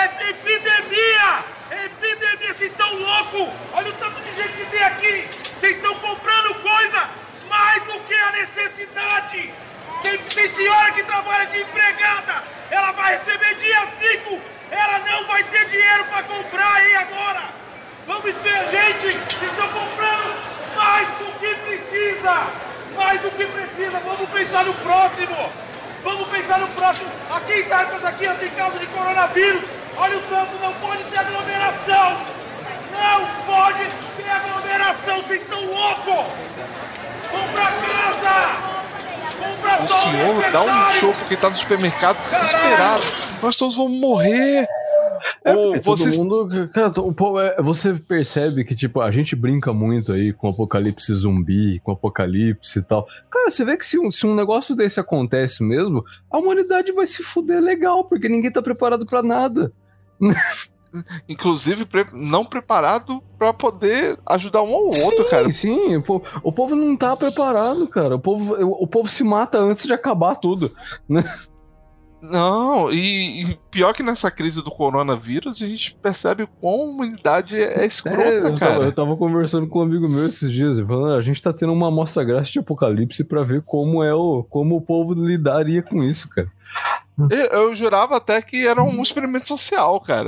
É epidemia! É epidemia! Vocês estão loucos! Olha o tanto de gente que tem aqui! Vocês estão comprando coisa mais do que a necessidade! Tem senhora que trabalha de empregada! Ela vai receber dia 5! Ela não vai ter dinheiro pra comprar aí agora! Vamos esperar, gente! Vocês estão comprando mais do que precisa! Mais do que precisa! Vamos pensar no próximo! Vamos pensar no próximo! Aqui em Itápolis, aqui tem caso de coronavírus! Olha o tanto, não pode ter aglomeração! Não pode ter aglomeração! Vocês estão loucos! Vão pra casa! O senhor dá um show porque tá no supermercado desesperado. Nós todos vamos morrer. Ou vocês... Todo mundo, cara, você percebe que, tipo, a gente brinca muito aí com apocalipse zumbi, com apocalipse e tal. Cara, você vê que se um negócio desse acontece mesmo, a humanidade vai se fuder legal, porque ninguém tá preparado pra nada. Inclusive, não preparado pra poder ajudar um ao outro, cara. Sim, o povo não tá preparado, cara. O povo se mata antes de acabar tudo, né? Não, e pior que nessa crise do coronavírus, a gente percebe quão a humanidade é escrota, cara. Eu tava conversando com um amigo meu esses dias, falando, a gente tá tendo uma amostra grátis de apocalipse pra ver como o povo lidaria com isso, cara. Eu jurava até que era um experimento social, cara.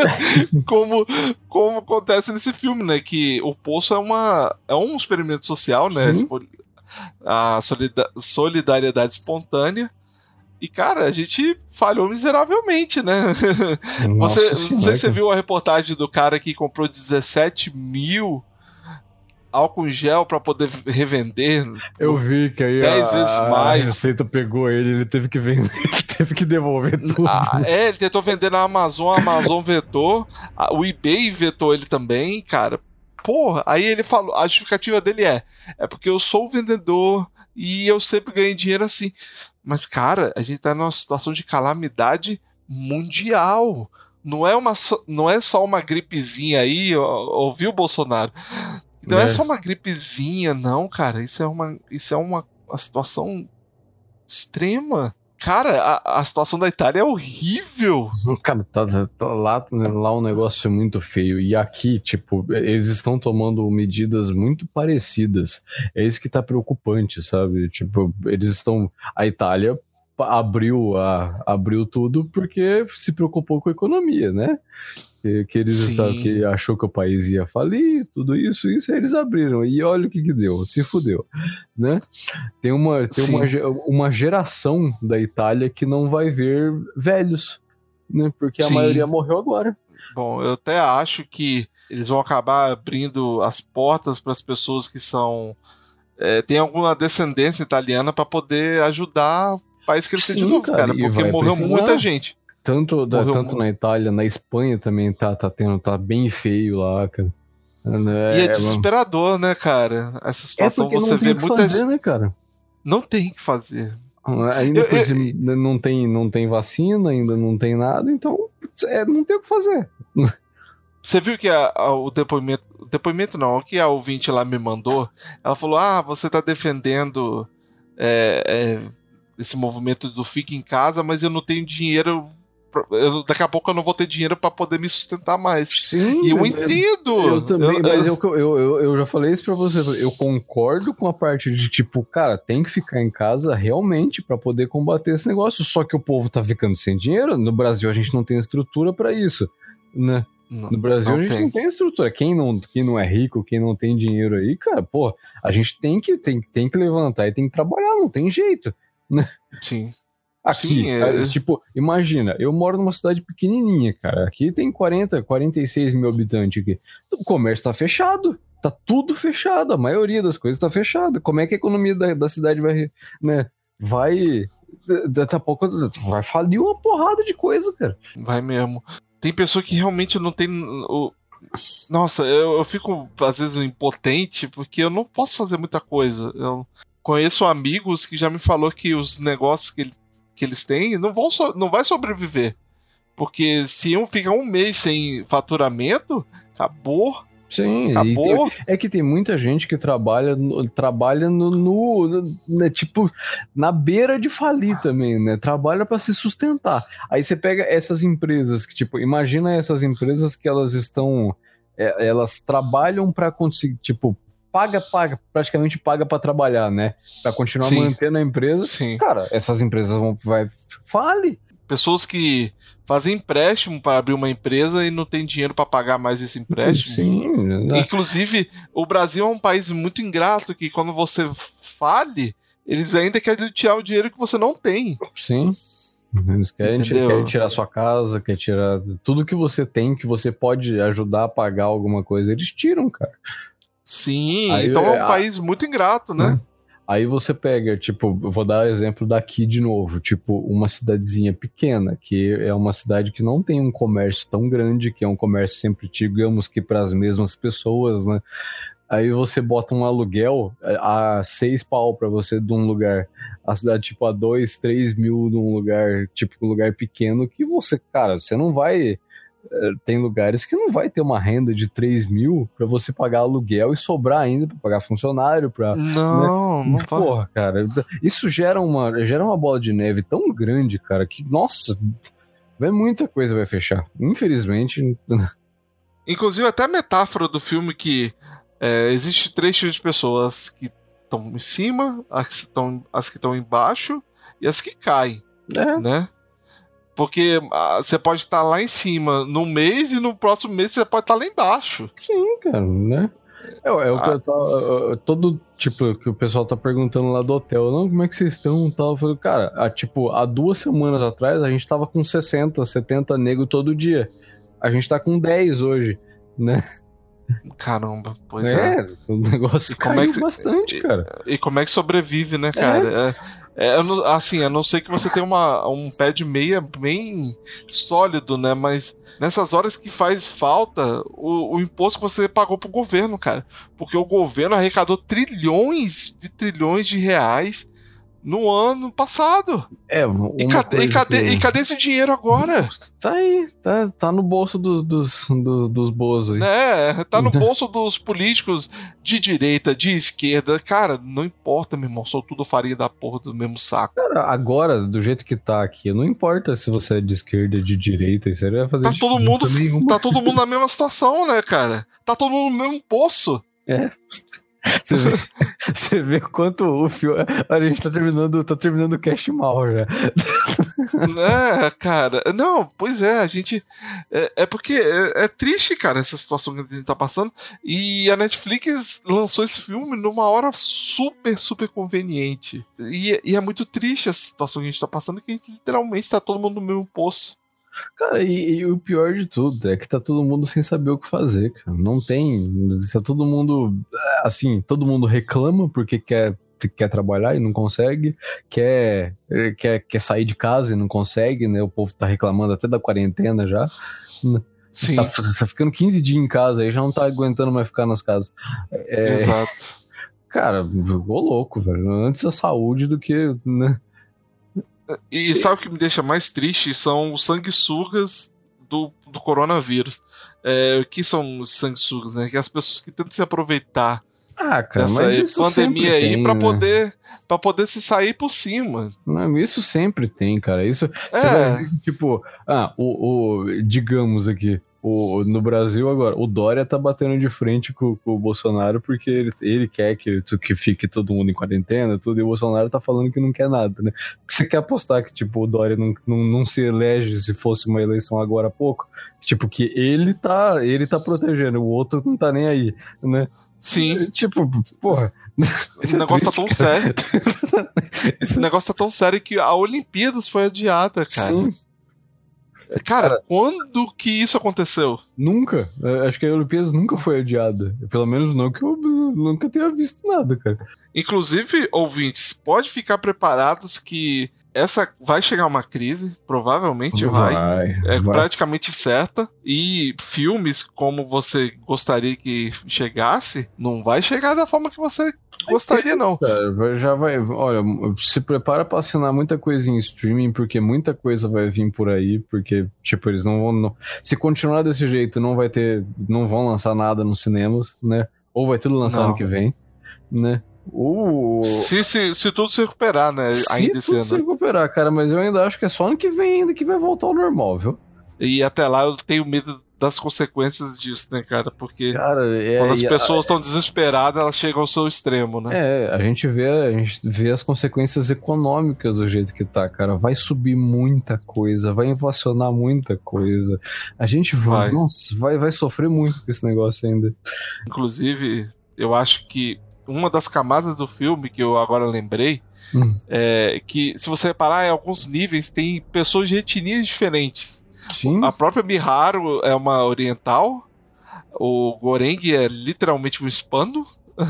como acontece nesse filme, né? Que o Poço é um experimento social, né? A solidariedade espontânea. E, cara, a gente falhou miseravelmente, né? Não sei se você viu a reportagem do cara que comprou 17 mil álcool em gel pra poder revender. Eu vi que aí 10 vezes mais. A Receita pegou ele teve que vender, ele teve que devolver tudo. Ele tentou vender na Amazon, a Amazon vetou, o eBay vetou ele também, cara. Porra, aí ele falou, a justificativa dele é porque eu sou o vendedor e eu sempre ganhei dinheiro assim. Mas, cara, a gente tá numa situação de calamidade mundial. Não é só uma gripezinha aí, ouviu, Bolsonaro? Não é só uma gripezinha, não, cara. Isso é uma situação extrema. Cara, a situação da Itália é horrível. Cara, tá lá um negócio é muito feio. E aqui, tipo, eles estão tomando medidas muito parecidas. É isso que tá preocupante, sabe? Tipo, eles estão... A Itália abriu tudo porque se preocupou com a economia, né? Que eles que achou que o país ia falir, tudo isso, aí eles abriram. E olha o que deu, se fudeu, né? Tem uma geração da Itália que não vai ver velhos, né? Porque a maioria morreu agora. Bom, eu até acho que eles vão acabar abrindo as portas para as pessoas que são tem alguma descendência italiana para poder ajudar o país a crescer de novo, cara, porque morreu muita gente. Tanto na Itália, na Espanha também tá bem feio lá, cara. E é desesperador, né, cara? Essa situação você vê muitas... fazer, né, cara? Não tem o que fazer. Ainda não tem vacina, ainda não tem nada, então não tem o que fazer. Você viu que o depoimento não, o que a ouvinte lá me mandou, ela falou, você tá defendendo esse movimento do fique em casa, mas eu não tenho dinheiro... daqui a pouco eu não vou ter dinheiro pra poder me sustentar mais. Sim, e eu entendo. Eu também, mas eu já falei isso pra você. Eu concordo com a parte de tipo, cara, tem que ficar em casa realmente pra poder combater esse negócio. Só que o povo tá ficando sem dinheiro. No Brasil a gente não tem estrutura pra isso, né? No Brasil a gente não tem estrutura. Quem não é rico, quem não tem dinheiro aí, cara, pô, a gente tem que levantar e tem que trabalhar, não tem jeito, né? Sim. Aqui, tipo, imagina, eu moro numa cidade pequenininha, cara. Aqui tem 46 mil habitantes aqui. O comércio tá fechado. Tá tudo fechado. A maioria das coisas tá fechada. Como é que a economia da cidade vai, né? Daqui a pouco vai falir uma porrada de coisa, cara. Vai mesmo. Tem pessoa que realmente não tem... Nossa, eu fico, às vezes, impotente, porque eu não posso fazer muita coisa. Eu conheço amigos que já me falou que os negócios que eles têm não vai sobreviver. Porque se ficar um mês sem faturamento, acabou. Sim, Acabou. é que tem muita gente que trabalha né, tipo, na beira de falir também, né? Trabalha para se sustentar. Aí você pega essas empresas que, tipo, imagina essas empresas que elas estão, elas trabalham para conseguir, tipo, praticamente paga para trabalhar, né? Para continuar Sim. mantendo a empresa. Sim. Cara, essas empresas fale. Pessoas que fazem empréstimo para abrir uma empresa e não tem dinheiro para pagar mais esse empréstimo. Sim, né? Inclusive, o Brasil é um país muito ingrato que quando você fale, eles ainda querem tirar o dinheiro que você não tem. Sim. Eles querem tirar sua casa, querem tirar tudo que você tem, que você pode ajudar a pagar alguma coisa, eles tiram, cara. Sim, Aí, então é um país muito ingrato, né? Aí você pega, tipo, eu vou dar o exemplo daqui de novo, tipo, uma cidadezinha pequena, que é uma cidade que não tem um comércio tão grande, que é um comércio sempre, digamos que para as mesmas pessoas, né? Aí você bota um aluguel a 6 pau pra você de um lugar, a cidade tipo a 2, 3 mil de um lugar, tipo um lugar pequeno, que você, cara, você não vai... Tem lugares que não vai ter uma renda de 3 mil pra você pagar aluguel e sobrar ainda pra pagar funcionário, pra... Não, né? não vai. Porra, cara, isso gera uma bola de neve tão grande, cara, que, nossa, muita coisa vai fechar. Infelizmente. Inclusive, até a metáfora do filme que existe 3 tipos de pessoas que estão em cima, as que estão embaixo e as que caem, né? Porque você pode estar lá em cima no mês e no próximo mês você pode estar lá embaixo. Sim, cara, né? É o que eu tô, todo, tipo, que o pessoal tá perguntando lá do hotel, não, como é que vocês estão e tal. Eu falei, cara, há 2 semanas atrás a gente tava com 60, 70 negros todo dia. A gente tá com 10 hoje, né? Caramba, pois é. O negócio caiu bastante, cara. E como é que sobrevive, né, cara? A não ser que você tenha um pé de meia bem sólido, né? Mas nessas horas que faz falta o imposto que você pagou pro governo, cara. Porque o governo arrecadou trilhões de reais no ano passado. E cadê esse dinheiro agora? Tá aí, tá no bolso dos boas aí. Tá no bolso dos políticos de direita, de esquerda. Cara, não importa, meu irmão, sou tudo farinha da porra do mesmo saco. Cara, agora, do jeito que tá aqui, não importa se você é de esquerda, de direita, isso aí vai fazer tá todo mundo na mesma situação, né, cara? Tá todo mundo no mesmo poço. Você vê quanto o filme. A gente tá terminando o cast mal já. Cara. Não, pois é, a gente. Porque é triste, cara, essa situação que a gente tá passando. E a Netflix lançou esse filme numa hora super, super conveniente. E é muito triste a situação que a gente tá passando, que a gente literalmente tá todo mundo no mesmo poço. Cara, e o pior de tudo é que tá todo mundo sem saber o que fazer, cara. Não tem. Tá todo mundo. Assim, todo mundo reclama porque quer trabalhar e não consegue, quer sair de casa e não consegue, né? O povo tá reclamando até da quarentena já. Sim. Tá ficando 15 dias em casa aí, já não tá aguentando mais ficar nas casas. Exato. Cara, ô louco, velho. Antes a saúde do que, né? E sabe o que me deixa mais triste? São os sanguessugas do coronavírus. O que são os sanguessugas, né? Que as pessoas que tentam se aproveitar cara, dessa pandemia aí, né? pra poder se sair por cima. Não, isso sempre tem, cara. Isso. Você vai ver que, tipo, digamos aqui. No Brasil agora, o Dória tá batendo de frente com o Bolsonaro porque ele quer que fique todo mundo em quarentena, tudo, e o Bolsonaro tá falando que não quer nada, né? Você quer apostar que, tipo, o Dória não se elege se fosse uma eleição agora há pouco? Tipo, que ele tá protegendo, o outro não tá nem aí, né? Sim. Tipo, porra... Esse negócio tá tão sério. Esse negócio tá tão sério que a Olimpíadas foi adiada, cara. Sim. Cara, quando que isso aconteceu? Nunca. Acho que a Olimpíadas nunca foi adiada. Pelo menos não que eu nunca tenha visto nada, cara. Inclusive, ouvintes, pode ficar preparados que vai chegar uma crise, provavelmente vai. É praticamente certa. E filmes como você gostaria que chegasse, não vai chegar da forma que você gostaria, não. Cara, já vai. Olha, se prepara pra assinar muita coisa em streaming, porque muita coisa vai vir por aí, porque, tipo, eles não vão. Se continuar desse jeito, não vão lançar nada nos cinemas, né? Ou vai tudo lançar ano que vem, né? Se tudo se recuperar, né? Ainda esse ano. Se recuperar, cara, mas eu ainda acho que é só ano que vem ainda que vai voltar ao normal, viu? E até lá eu tenho medo das consequências disso, né, cara? Porque cara, quando as pessoas estão desesperadas, elas chegam ao seu extremo, né? A gente vê as consequências econômicas do jeito que tá, cara. Vai subir muita coisa, vai inflacionar muita coisa. A gente vai sofrer muito com esse negócio ainda. Inclusive, eu acho que uma das camadas do filme que eu agora lembrei é que, se você reparar, em alguns níveis tem pessoas de etnias diferentes. Sim. A própria Miharu é uma oriental, o Goreng é literalmente um hispano,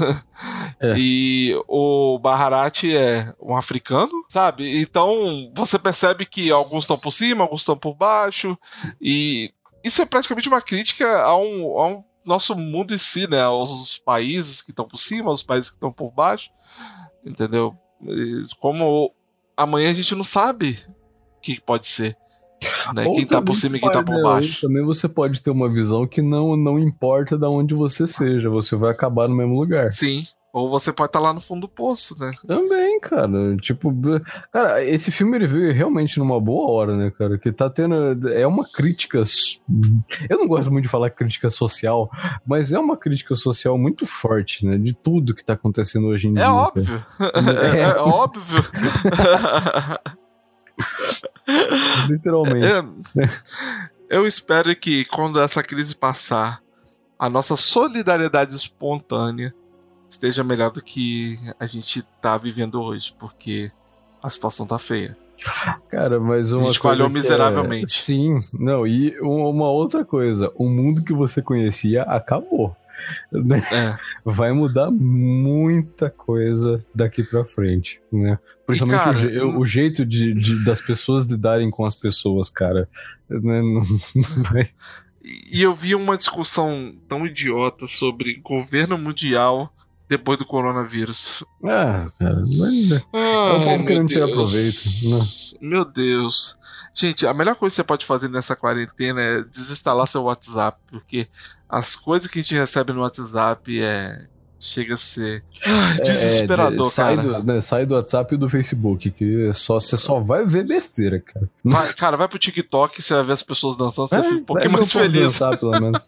e o Baharat é um africano, sabe? Então você percebe que alguns estão por cima, alguns estão por baixo, e isso é praticamente uma crítica ao nosso mundo em si, né? Aos países que estão por cima, aos países que estão por baixo, entendeu? Como amanhã a gente não sabe o que pode ser, né? Quem tá por cima e quem tá por baixo. Também você pode ter uma visão que não importa de onde você seja, você vai acabar no mesmo lugar. Sim. Ou você pode estar lá no fundo do poço, né? Também, cara. Tipo, cara, esse filme ele veio realmente numa boa hora, né, cara? Que tá tendo. É uma crítica. Eu não gosto muito de falar crítica social, mas é uma crítica social muito forte, né? De tudo que tá acontecendo hoje em dia. É óbvio. É óbvio. Literalmente. Eu espero que quando essa crise passar, a nossa solidariedade espontânea esteja melhor do que a gente tá vivendo hoje, porque a situação tá feia. Cara, mas uma a gente falhou miseravelmente. Sim, não, e uma outra coisa, o mundo que você conhecia acabou. Né? Vai mudar muita coisa daqui pra frente, né? Principalmente cara, o jeito das pessoas lidarem com as pessoas, cara. Né? Não vai... E eu vi uma discussão tão idiota sobre governo mundial depois do coronavírus. Cara, mas é o povo querendo tirar proveito, né? Meu Deus. Gente, a melhor coisa que você pode fazer nessa quarentena é desinstalar seu WhatsApp, porque as coisas que a gente recebe no WhatsApp chega a ser desesperador, cara. Sai do WhatsApp e do Facebook, que você só vai ver besteira, cara. Vai pro TikTok, você vai ver as pessoas dançando, você fica um pouquinho mais feliz. Dançar, pelo menos.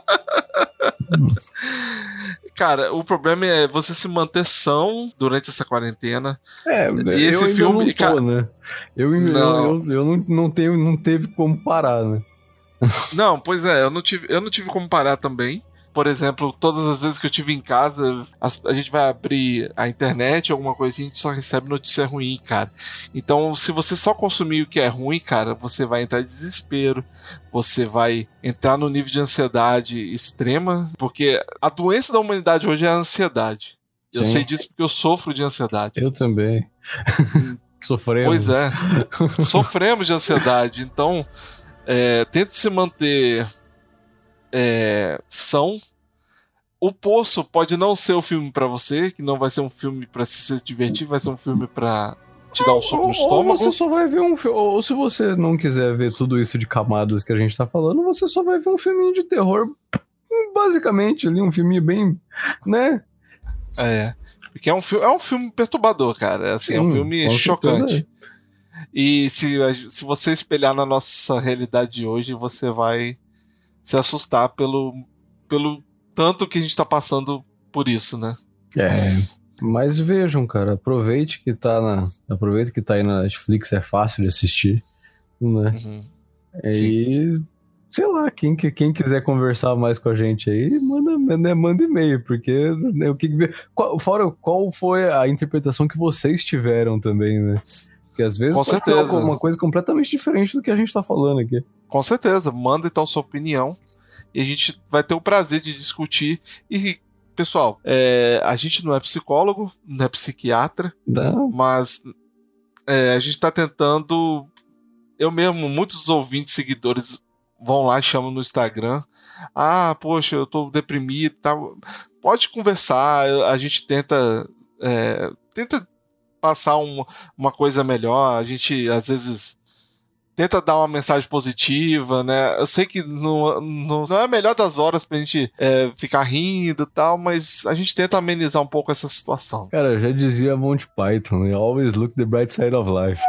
Cara, o problema é você se manter são durante essa quarentena. E esse filme, não tô, cara, né? Eu não teve como parar, né? Não, pois é, eu não tive como parar também. Por exemplo, todas as vezes que eu estive em casa, a gente vai abrir a internet, alguma coisa, a gente só recebe notícia ruim, cara. Então, se você só consumir o que é ruim, cara, você vai entrar em desespero, você vai entrar no nível de ansiedade extrema, porque a doença da humanidade hoje é a ansiedade. Sim. Eu sei disso porque eu sofro de ansiedade. Eu também. Sofremos. Pois é, sofremos de ansiedade. Então, tente se manter são. O Poço pode não ser o filme pra você, que não vai ser um filme pra se divertir, vai ser um filme pra te dar um soco no estômago. Ou você só vai ver ou se você não quiser ver tudo isso de camadas que a gente tá falando, você só vai ver um filminho de terror, basicamente ali, um filminho bem, né? Porque é um filme perturbador, cara. Assim, sim, é um filme chocante. E se você espelhar na nossa realidade de hoje, você vai se assustar pelo tanto que a gente tá passando por isso, né? Mas vejam, cara, aproveite que tá aí na Netflix, é fácil de assistir, né? Uhum. E sei lá, quem quiser conversar mais com a gente aí, manda e-mail, porque qual foi a interpretação que vocês tiveram também, né? Porque às vezes pode ter alguma coisa completamente diferente do que a gente tá falando aqui. Com certeza, manda então sua opinião e a gente vai ter o prazer de discutir. E, pessoal, a gente não é psicólogo, não é psiquiatra, não. Mas a gente tá tentando... Eu mesmo, muitos ouvintes, seguidores vão lá e chamam no Instagram. Poxa, eu tô deprimido e tal. Pode conversar, a gente tenta passar uma coisa melhor. A gente, às vezes, tenta dar uma mensagem positiva, né? Eu sei que não é a melhor das horas pra gente ficar rindo e tal, mas a gente tenta amenizar um pouco essa situação. Cara, eu já dizia Monty Python, né? Always look the bright side of life.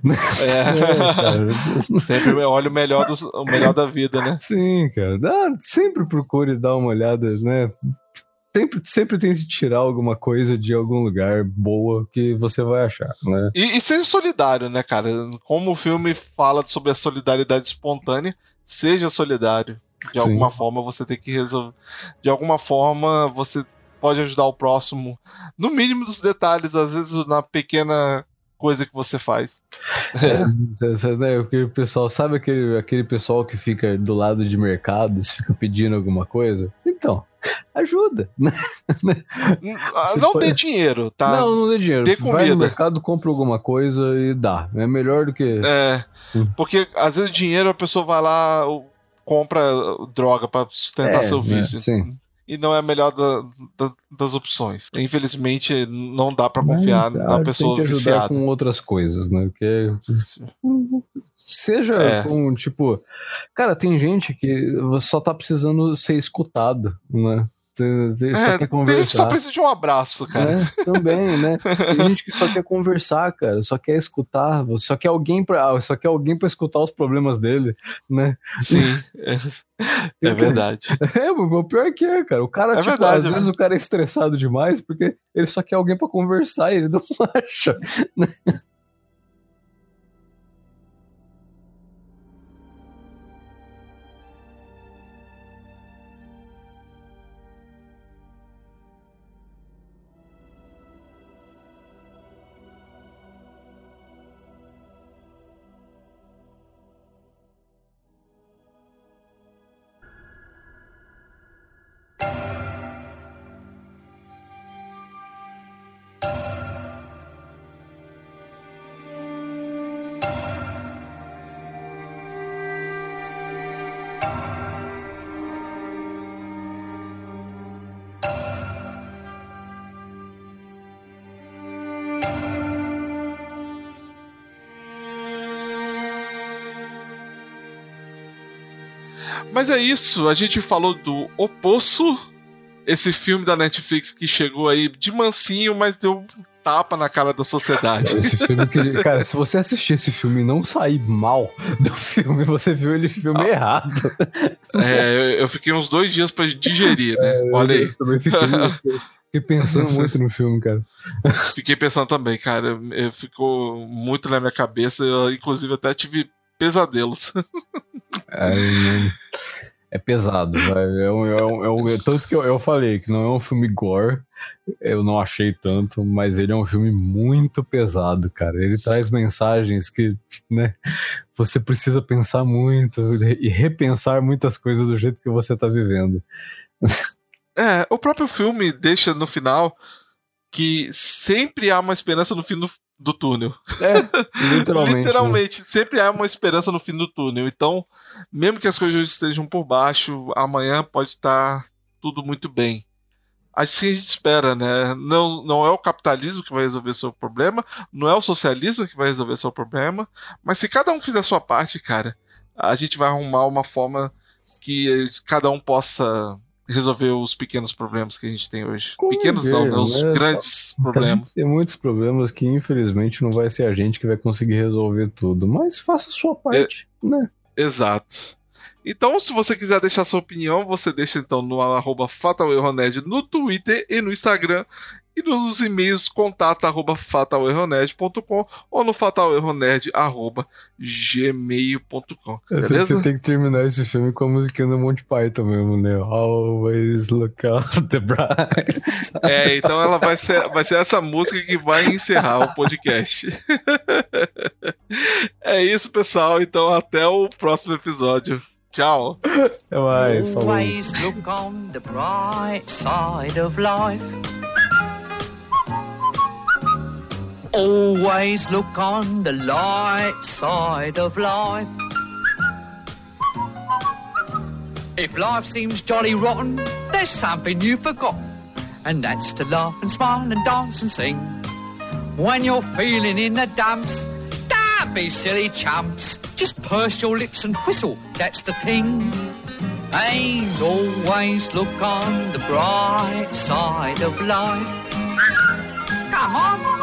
Cara. Sempre olha o melhor da vida, né? Sim, cara. Sempre procure dar uma olhada, né? Sempre tente tirar alguma coisa de algum lugar boa que você vai achar, né? E seja solidário, né, cara? Como o filme fala sobre a solidariedade espontânea, seja solidário. De alguma forma você tem que resolver. De alguma forma você pode ajudar o próximo. No mínimo dos detalhes, às vezes na pequena coisa que você faz. O pessoal, sabe aquele pessoal que fica do lado de mercados, fica pedindo alguma coisa? Então, ajuda. Não dê dinheiro, tá? Não dê dinheiro. Dê comida. Vai no mercado, compra alguma coisa e dá. É melhor do que... Porque às vezes dinheiro a pessoa vai lá, compra droga pra sustentar seu vício. Sim. E não é a melhor das opções. Infelizmente, não dá pra confiar na pessoa tem que ajudar viciada. com outras coisas, né? Porque... Seja com, tipo... Cara, tem gente que só tá precisando ser escutado, né? Só quer conversar. Tem gente que só precisa de um abraço, cara. Também, né? Tem gente que só quer conversar, cara. Só quer escutar. Só quer alguém pra escutar os problemas dele, né? Sim. É verdade. O pior que cara. O cara, verdade, às vezes o cara é estressado demais porque ele só quer alguém pra conversar e ele não acha, né? Mas é isso, a gente falou do O Poço, esse filme da Netflix que chegou aí de mansinho, mas deu um tapa na cara da sociedade. Esse filme que... Cara, se você assistir esse filme e não sair mal do filme, você viu ele filme errado. Eu fiquei uns 2 dias pra digerir, né? Olha aí. Eu também fiquei pensando muito no filme, cara. Fiquei pensando também, cara. Ficou muito na minha cabeça. Eu, inclusive, até tive pesadelos. É pesado, tanto que eu falei que não é um filme gore, eu não achei tanto, mas ele é um filme muito pesado, cara. Ele traz mensagens que, né, você precisa pensar muito e repensar muitas coisas do jeito que você tá vivendo. O próprio filme deixa no final que sempre há uma esperança no fim do túnel. Literalmente, sempre há uma esperança no fim do túnel. Então, mesmo que as coisas estejam por baixo, amanhã pode estar tudo muito bem. Assim a gente espera, né? Não é o capitalismo que vai resolver seu problema, não é o socialismo que vai resolver seu problema, mas se cada um fizer a sua parte, cara, a gente vai arrumar uma forma que cada um possa resolver os pequenos problemas que a gente tem hoje. Pequenos não, né? Os grandes problemas. Tem muitos problemas que, infelizmente, não vai ser a gente que vai conseguir resolver tudo, mas faça a sua parte, né? Exato. Então, se você quiser deixar sua opinião, você deixa então no @FatalErroNerd no Twitter e no Instagram, e nos e-mails contato@fatalerronerd.com ou no fatalerronerd@gmail.com. Beleza? Você tem que terminar esse filme com a musiquinha do Monty Python mesmo, né? Always look out the bright side. Então ela vai ser essa música que vai encerrar o podcast. É isso, pessoal. Então até o próximo episódio. Tchau. Até mais. Falou. Always look on the bright side of life. Always look on the light side of life. If life seems jolly rotten, there's something you forgot, and that's to laugh and smile and dance and sing. When you're feeling in the dumps, don't be silly chumps. Just purse your lips and whistle, that's the thing. And always look on the bright side of life. Come on.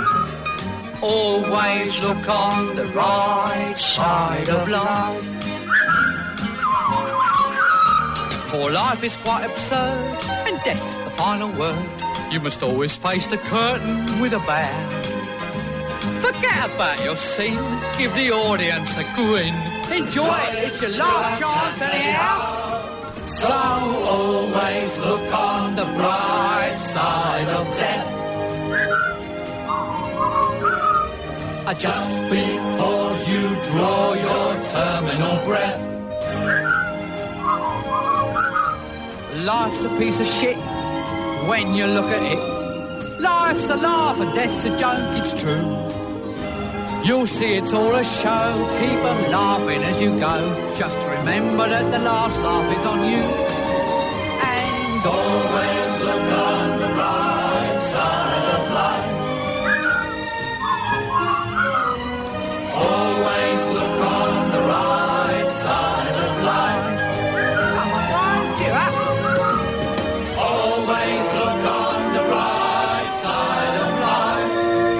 Always look on the right side of life. For life is quite absurd, and death's the final word. You must always face the curtain with a bow. Forget about your scene, give the audience a grin. Enjoy it, it's your last chance anyhow. So always look on the bright side of death. Just before you draw your terminal breath. Life's a piece of shit when you look at it. Life's a laugh and death's a joke, it's true. You'll see it's all a show, keep 'em laughing as you go. Just remember that the last laugh is on you. And always look on the right side of life. Always look on the right side of life. Come on, Brian, cheer up. Always look on the right side of life.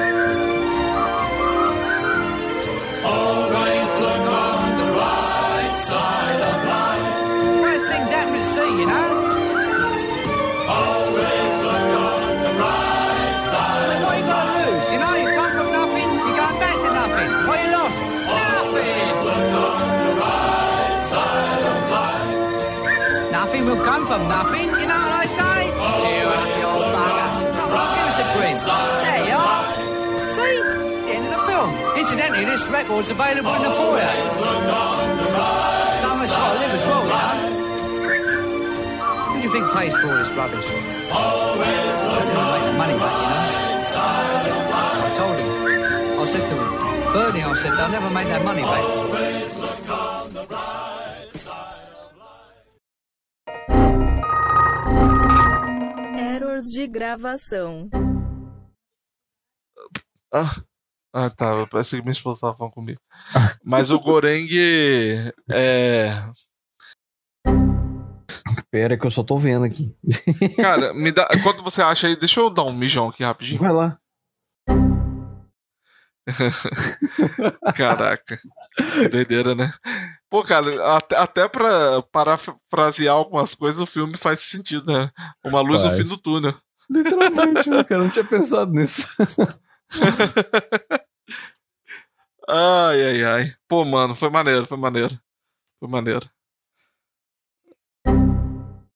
Always look on the right side of life. First things happen to see, you know. Always look on the right side. What you got to lose? You know, you come from nothing, you go back to nothing. What you lost? Nothing. Look on the right side of life. Nothing will come from nothing, you know what I say? Cheer up, you old bugger. Come on, give us a grin. There you are. See? The end of the film. Incidentally, this record's available in the foyer. Someone's got to live as well, you know. Who do you think pays for all this rubbish? Always look on the money back, you know. I told him. I said to him, Bernie, I said, they'll never make that money back. Always look on the right side of life. Errors de gravação. Tá. Parece que minha esposa estava falando comigo. Mas o Goreng Pera que eu só tô vendo aqui. Cara, me dá. Quanto você acha aí? Deixa eu dar um mijão aqui rapidinho. Vai lá. Caraca. Que doideira, né? Pô, cara, até pra parafrasear algumas coisas, o filme faz sentido, né? Uma luz no fim do túnel. Literalmente, né, cara? Eu não tinha pensado nisso. Ai. Pô, mano, foi maneiro.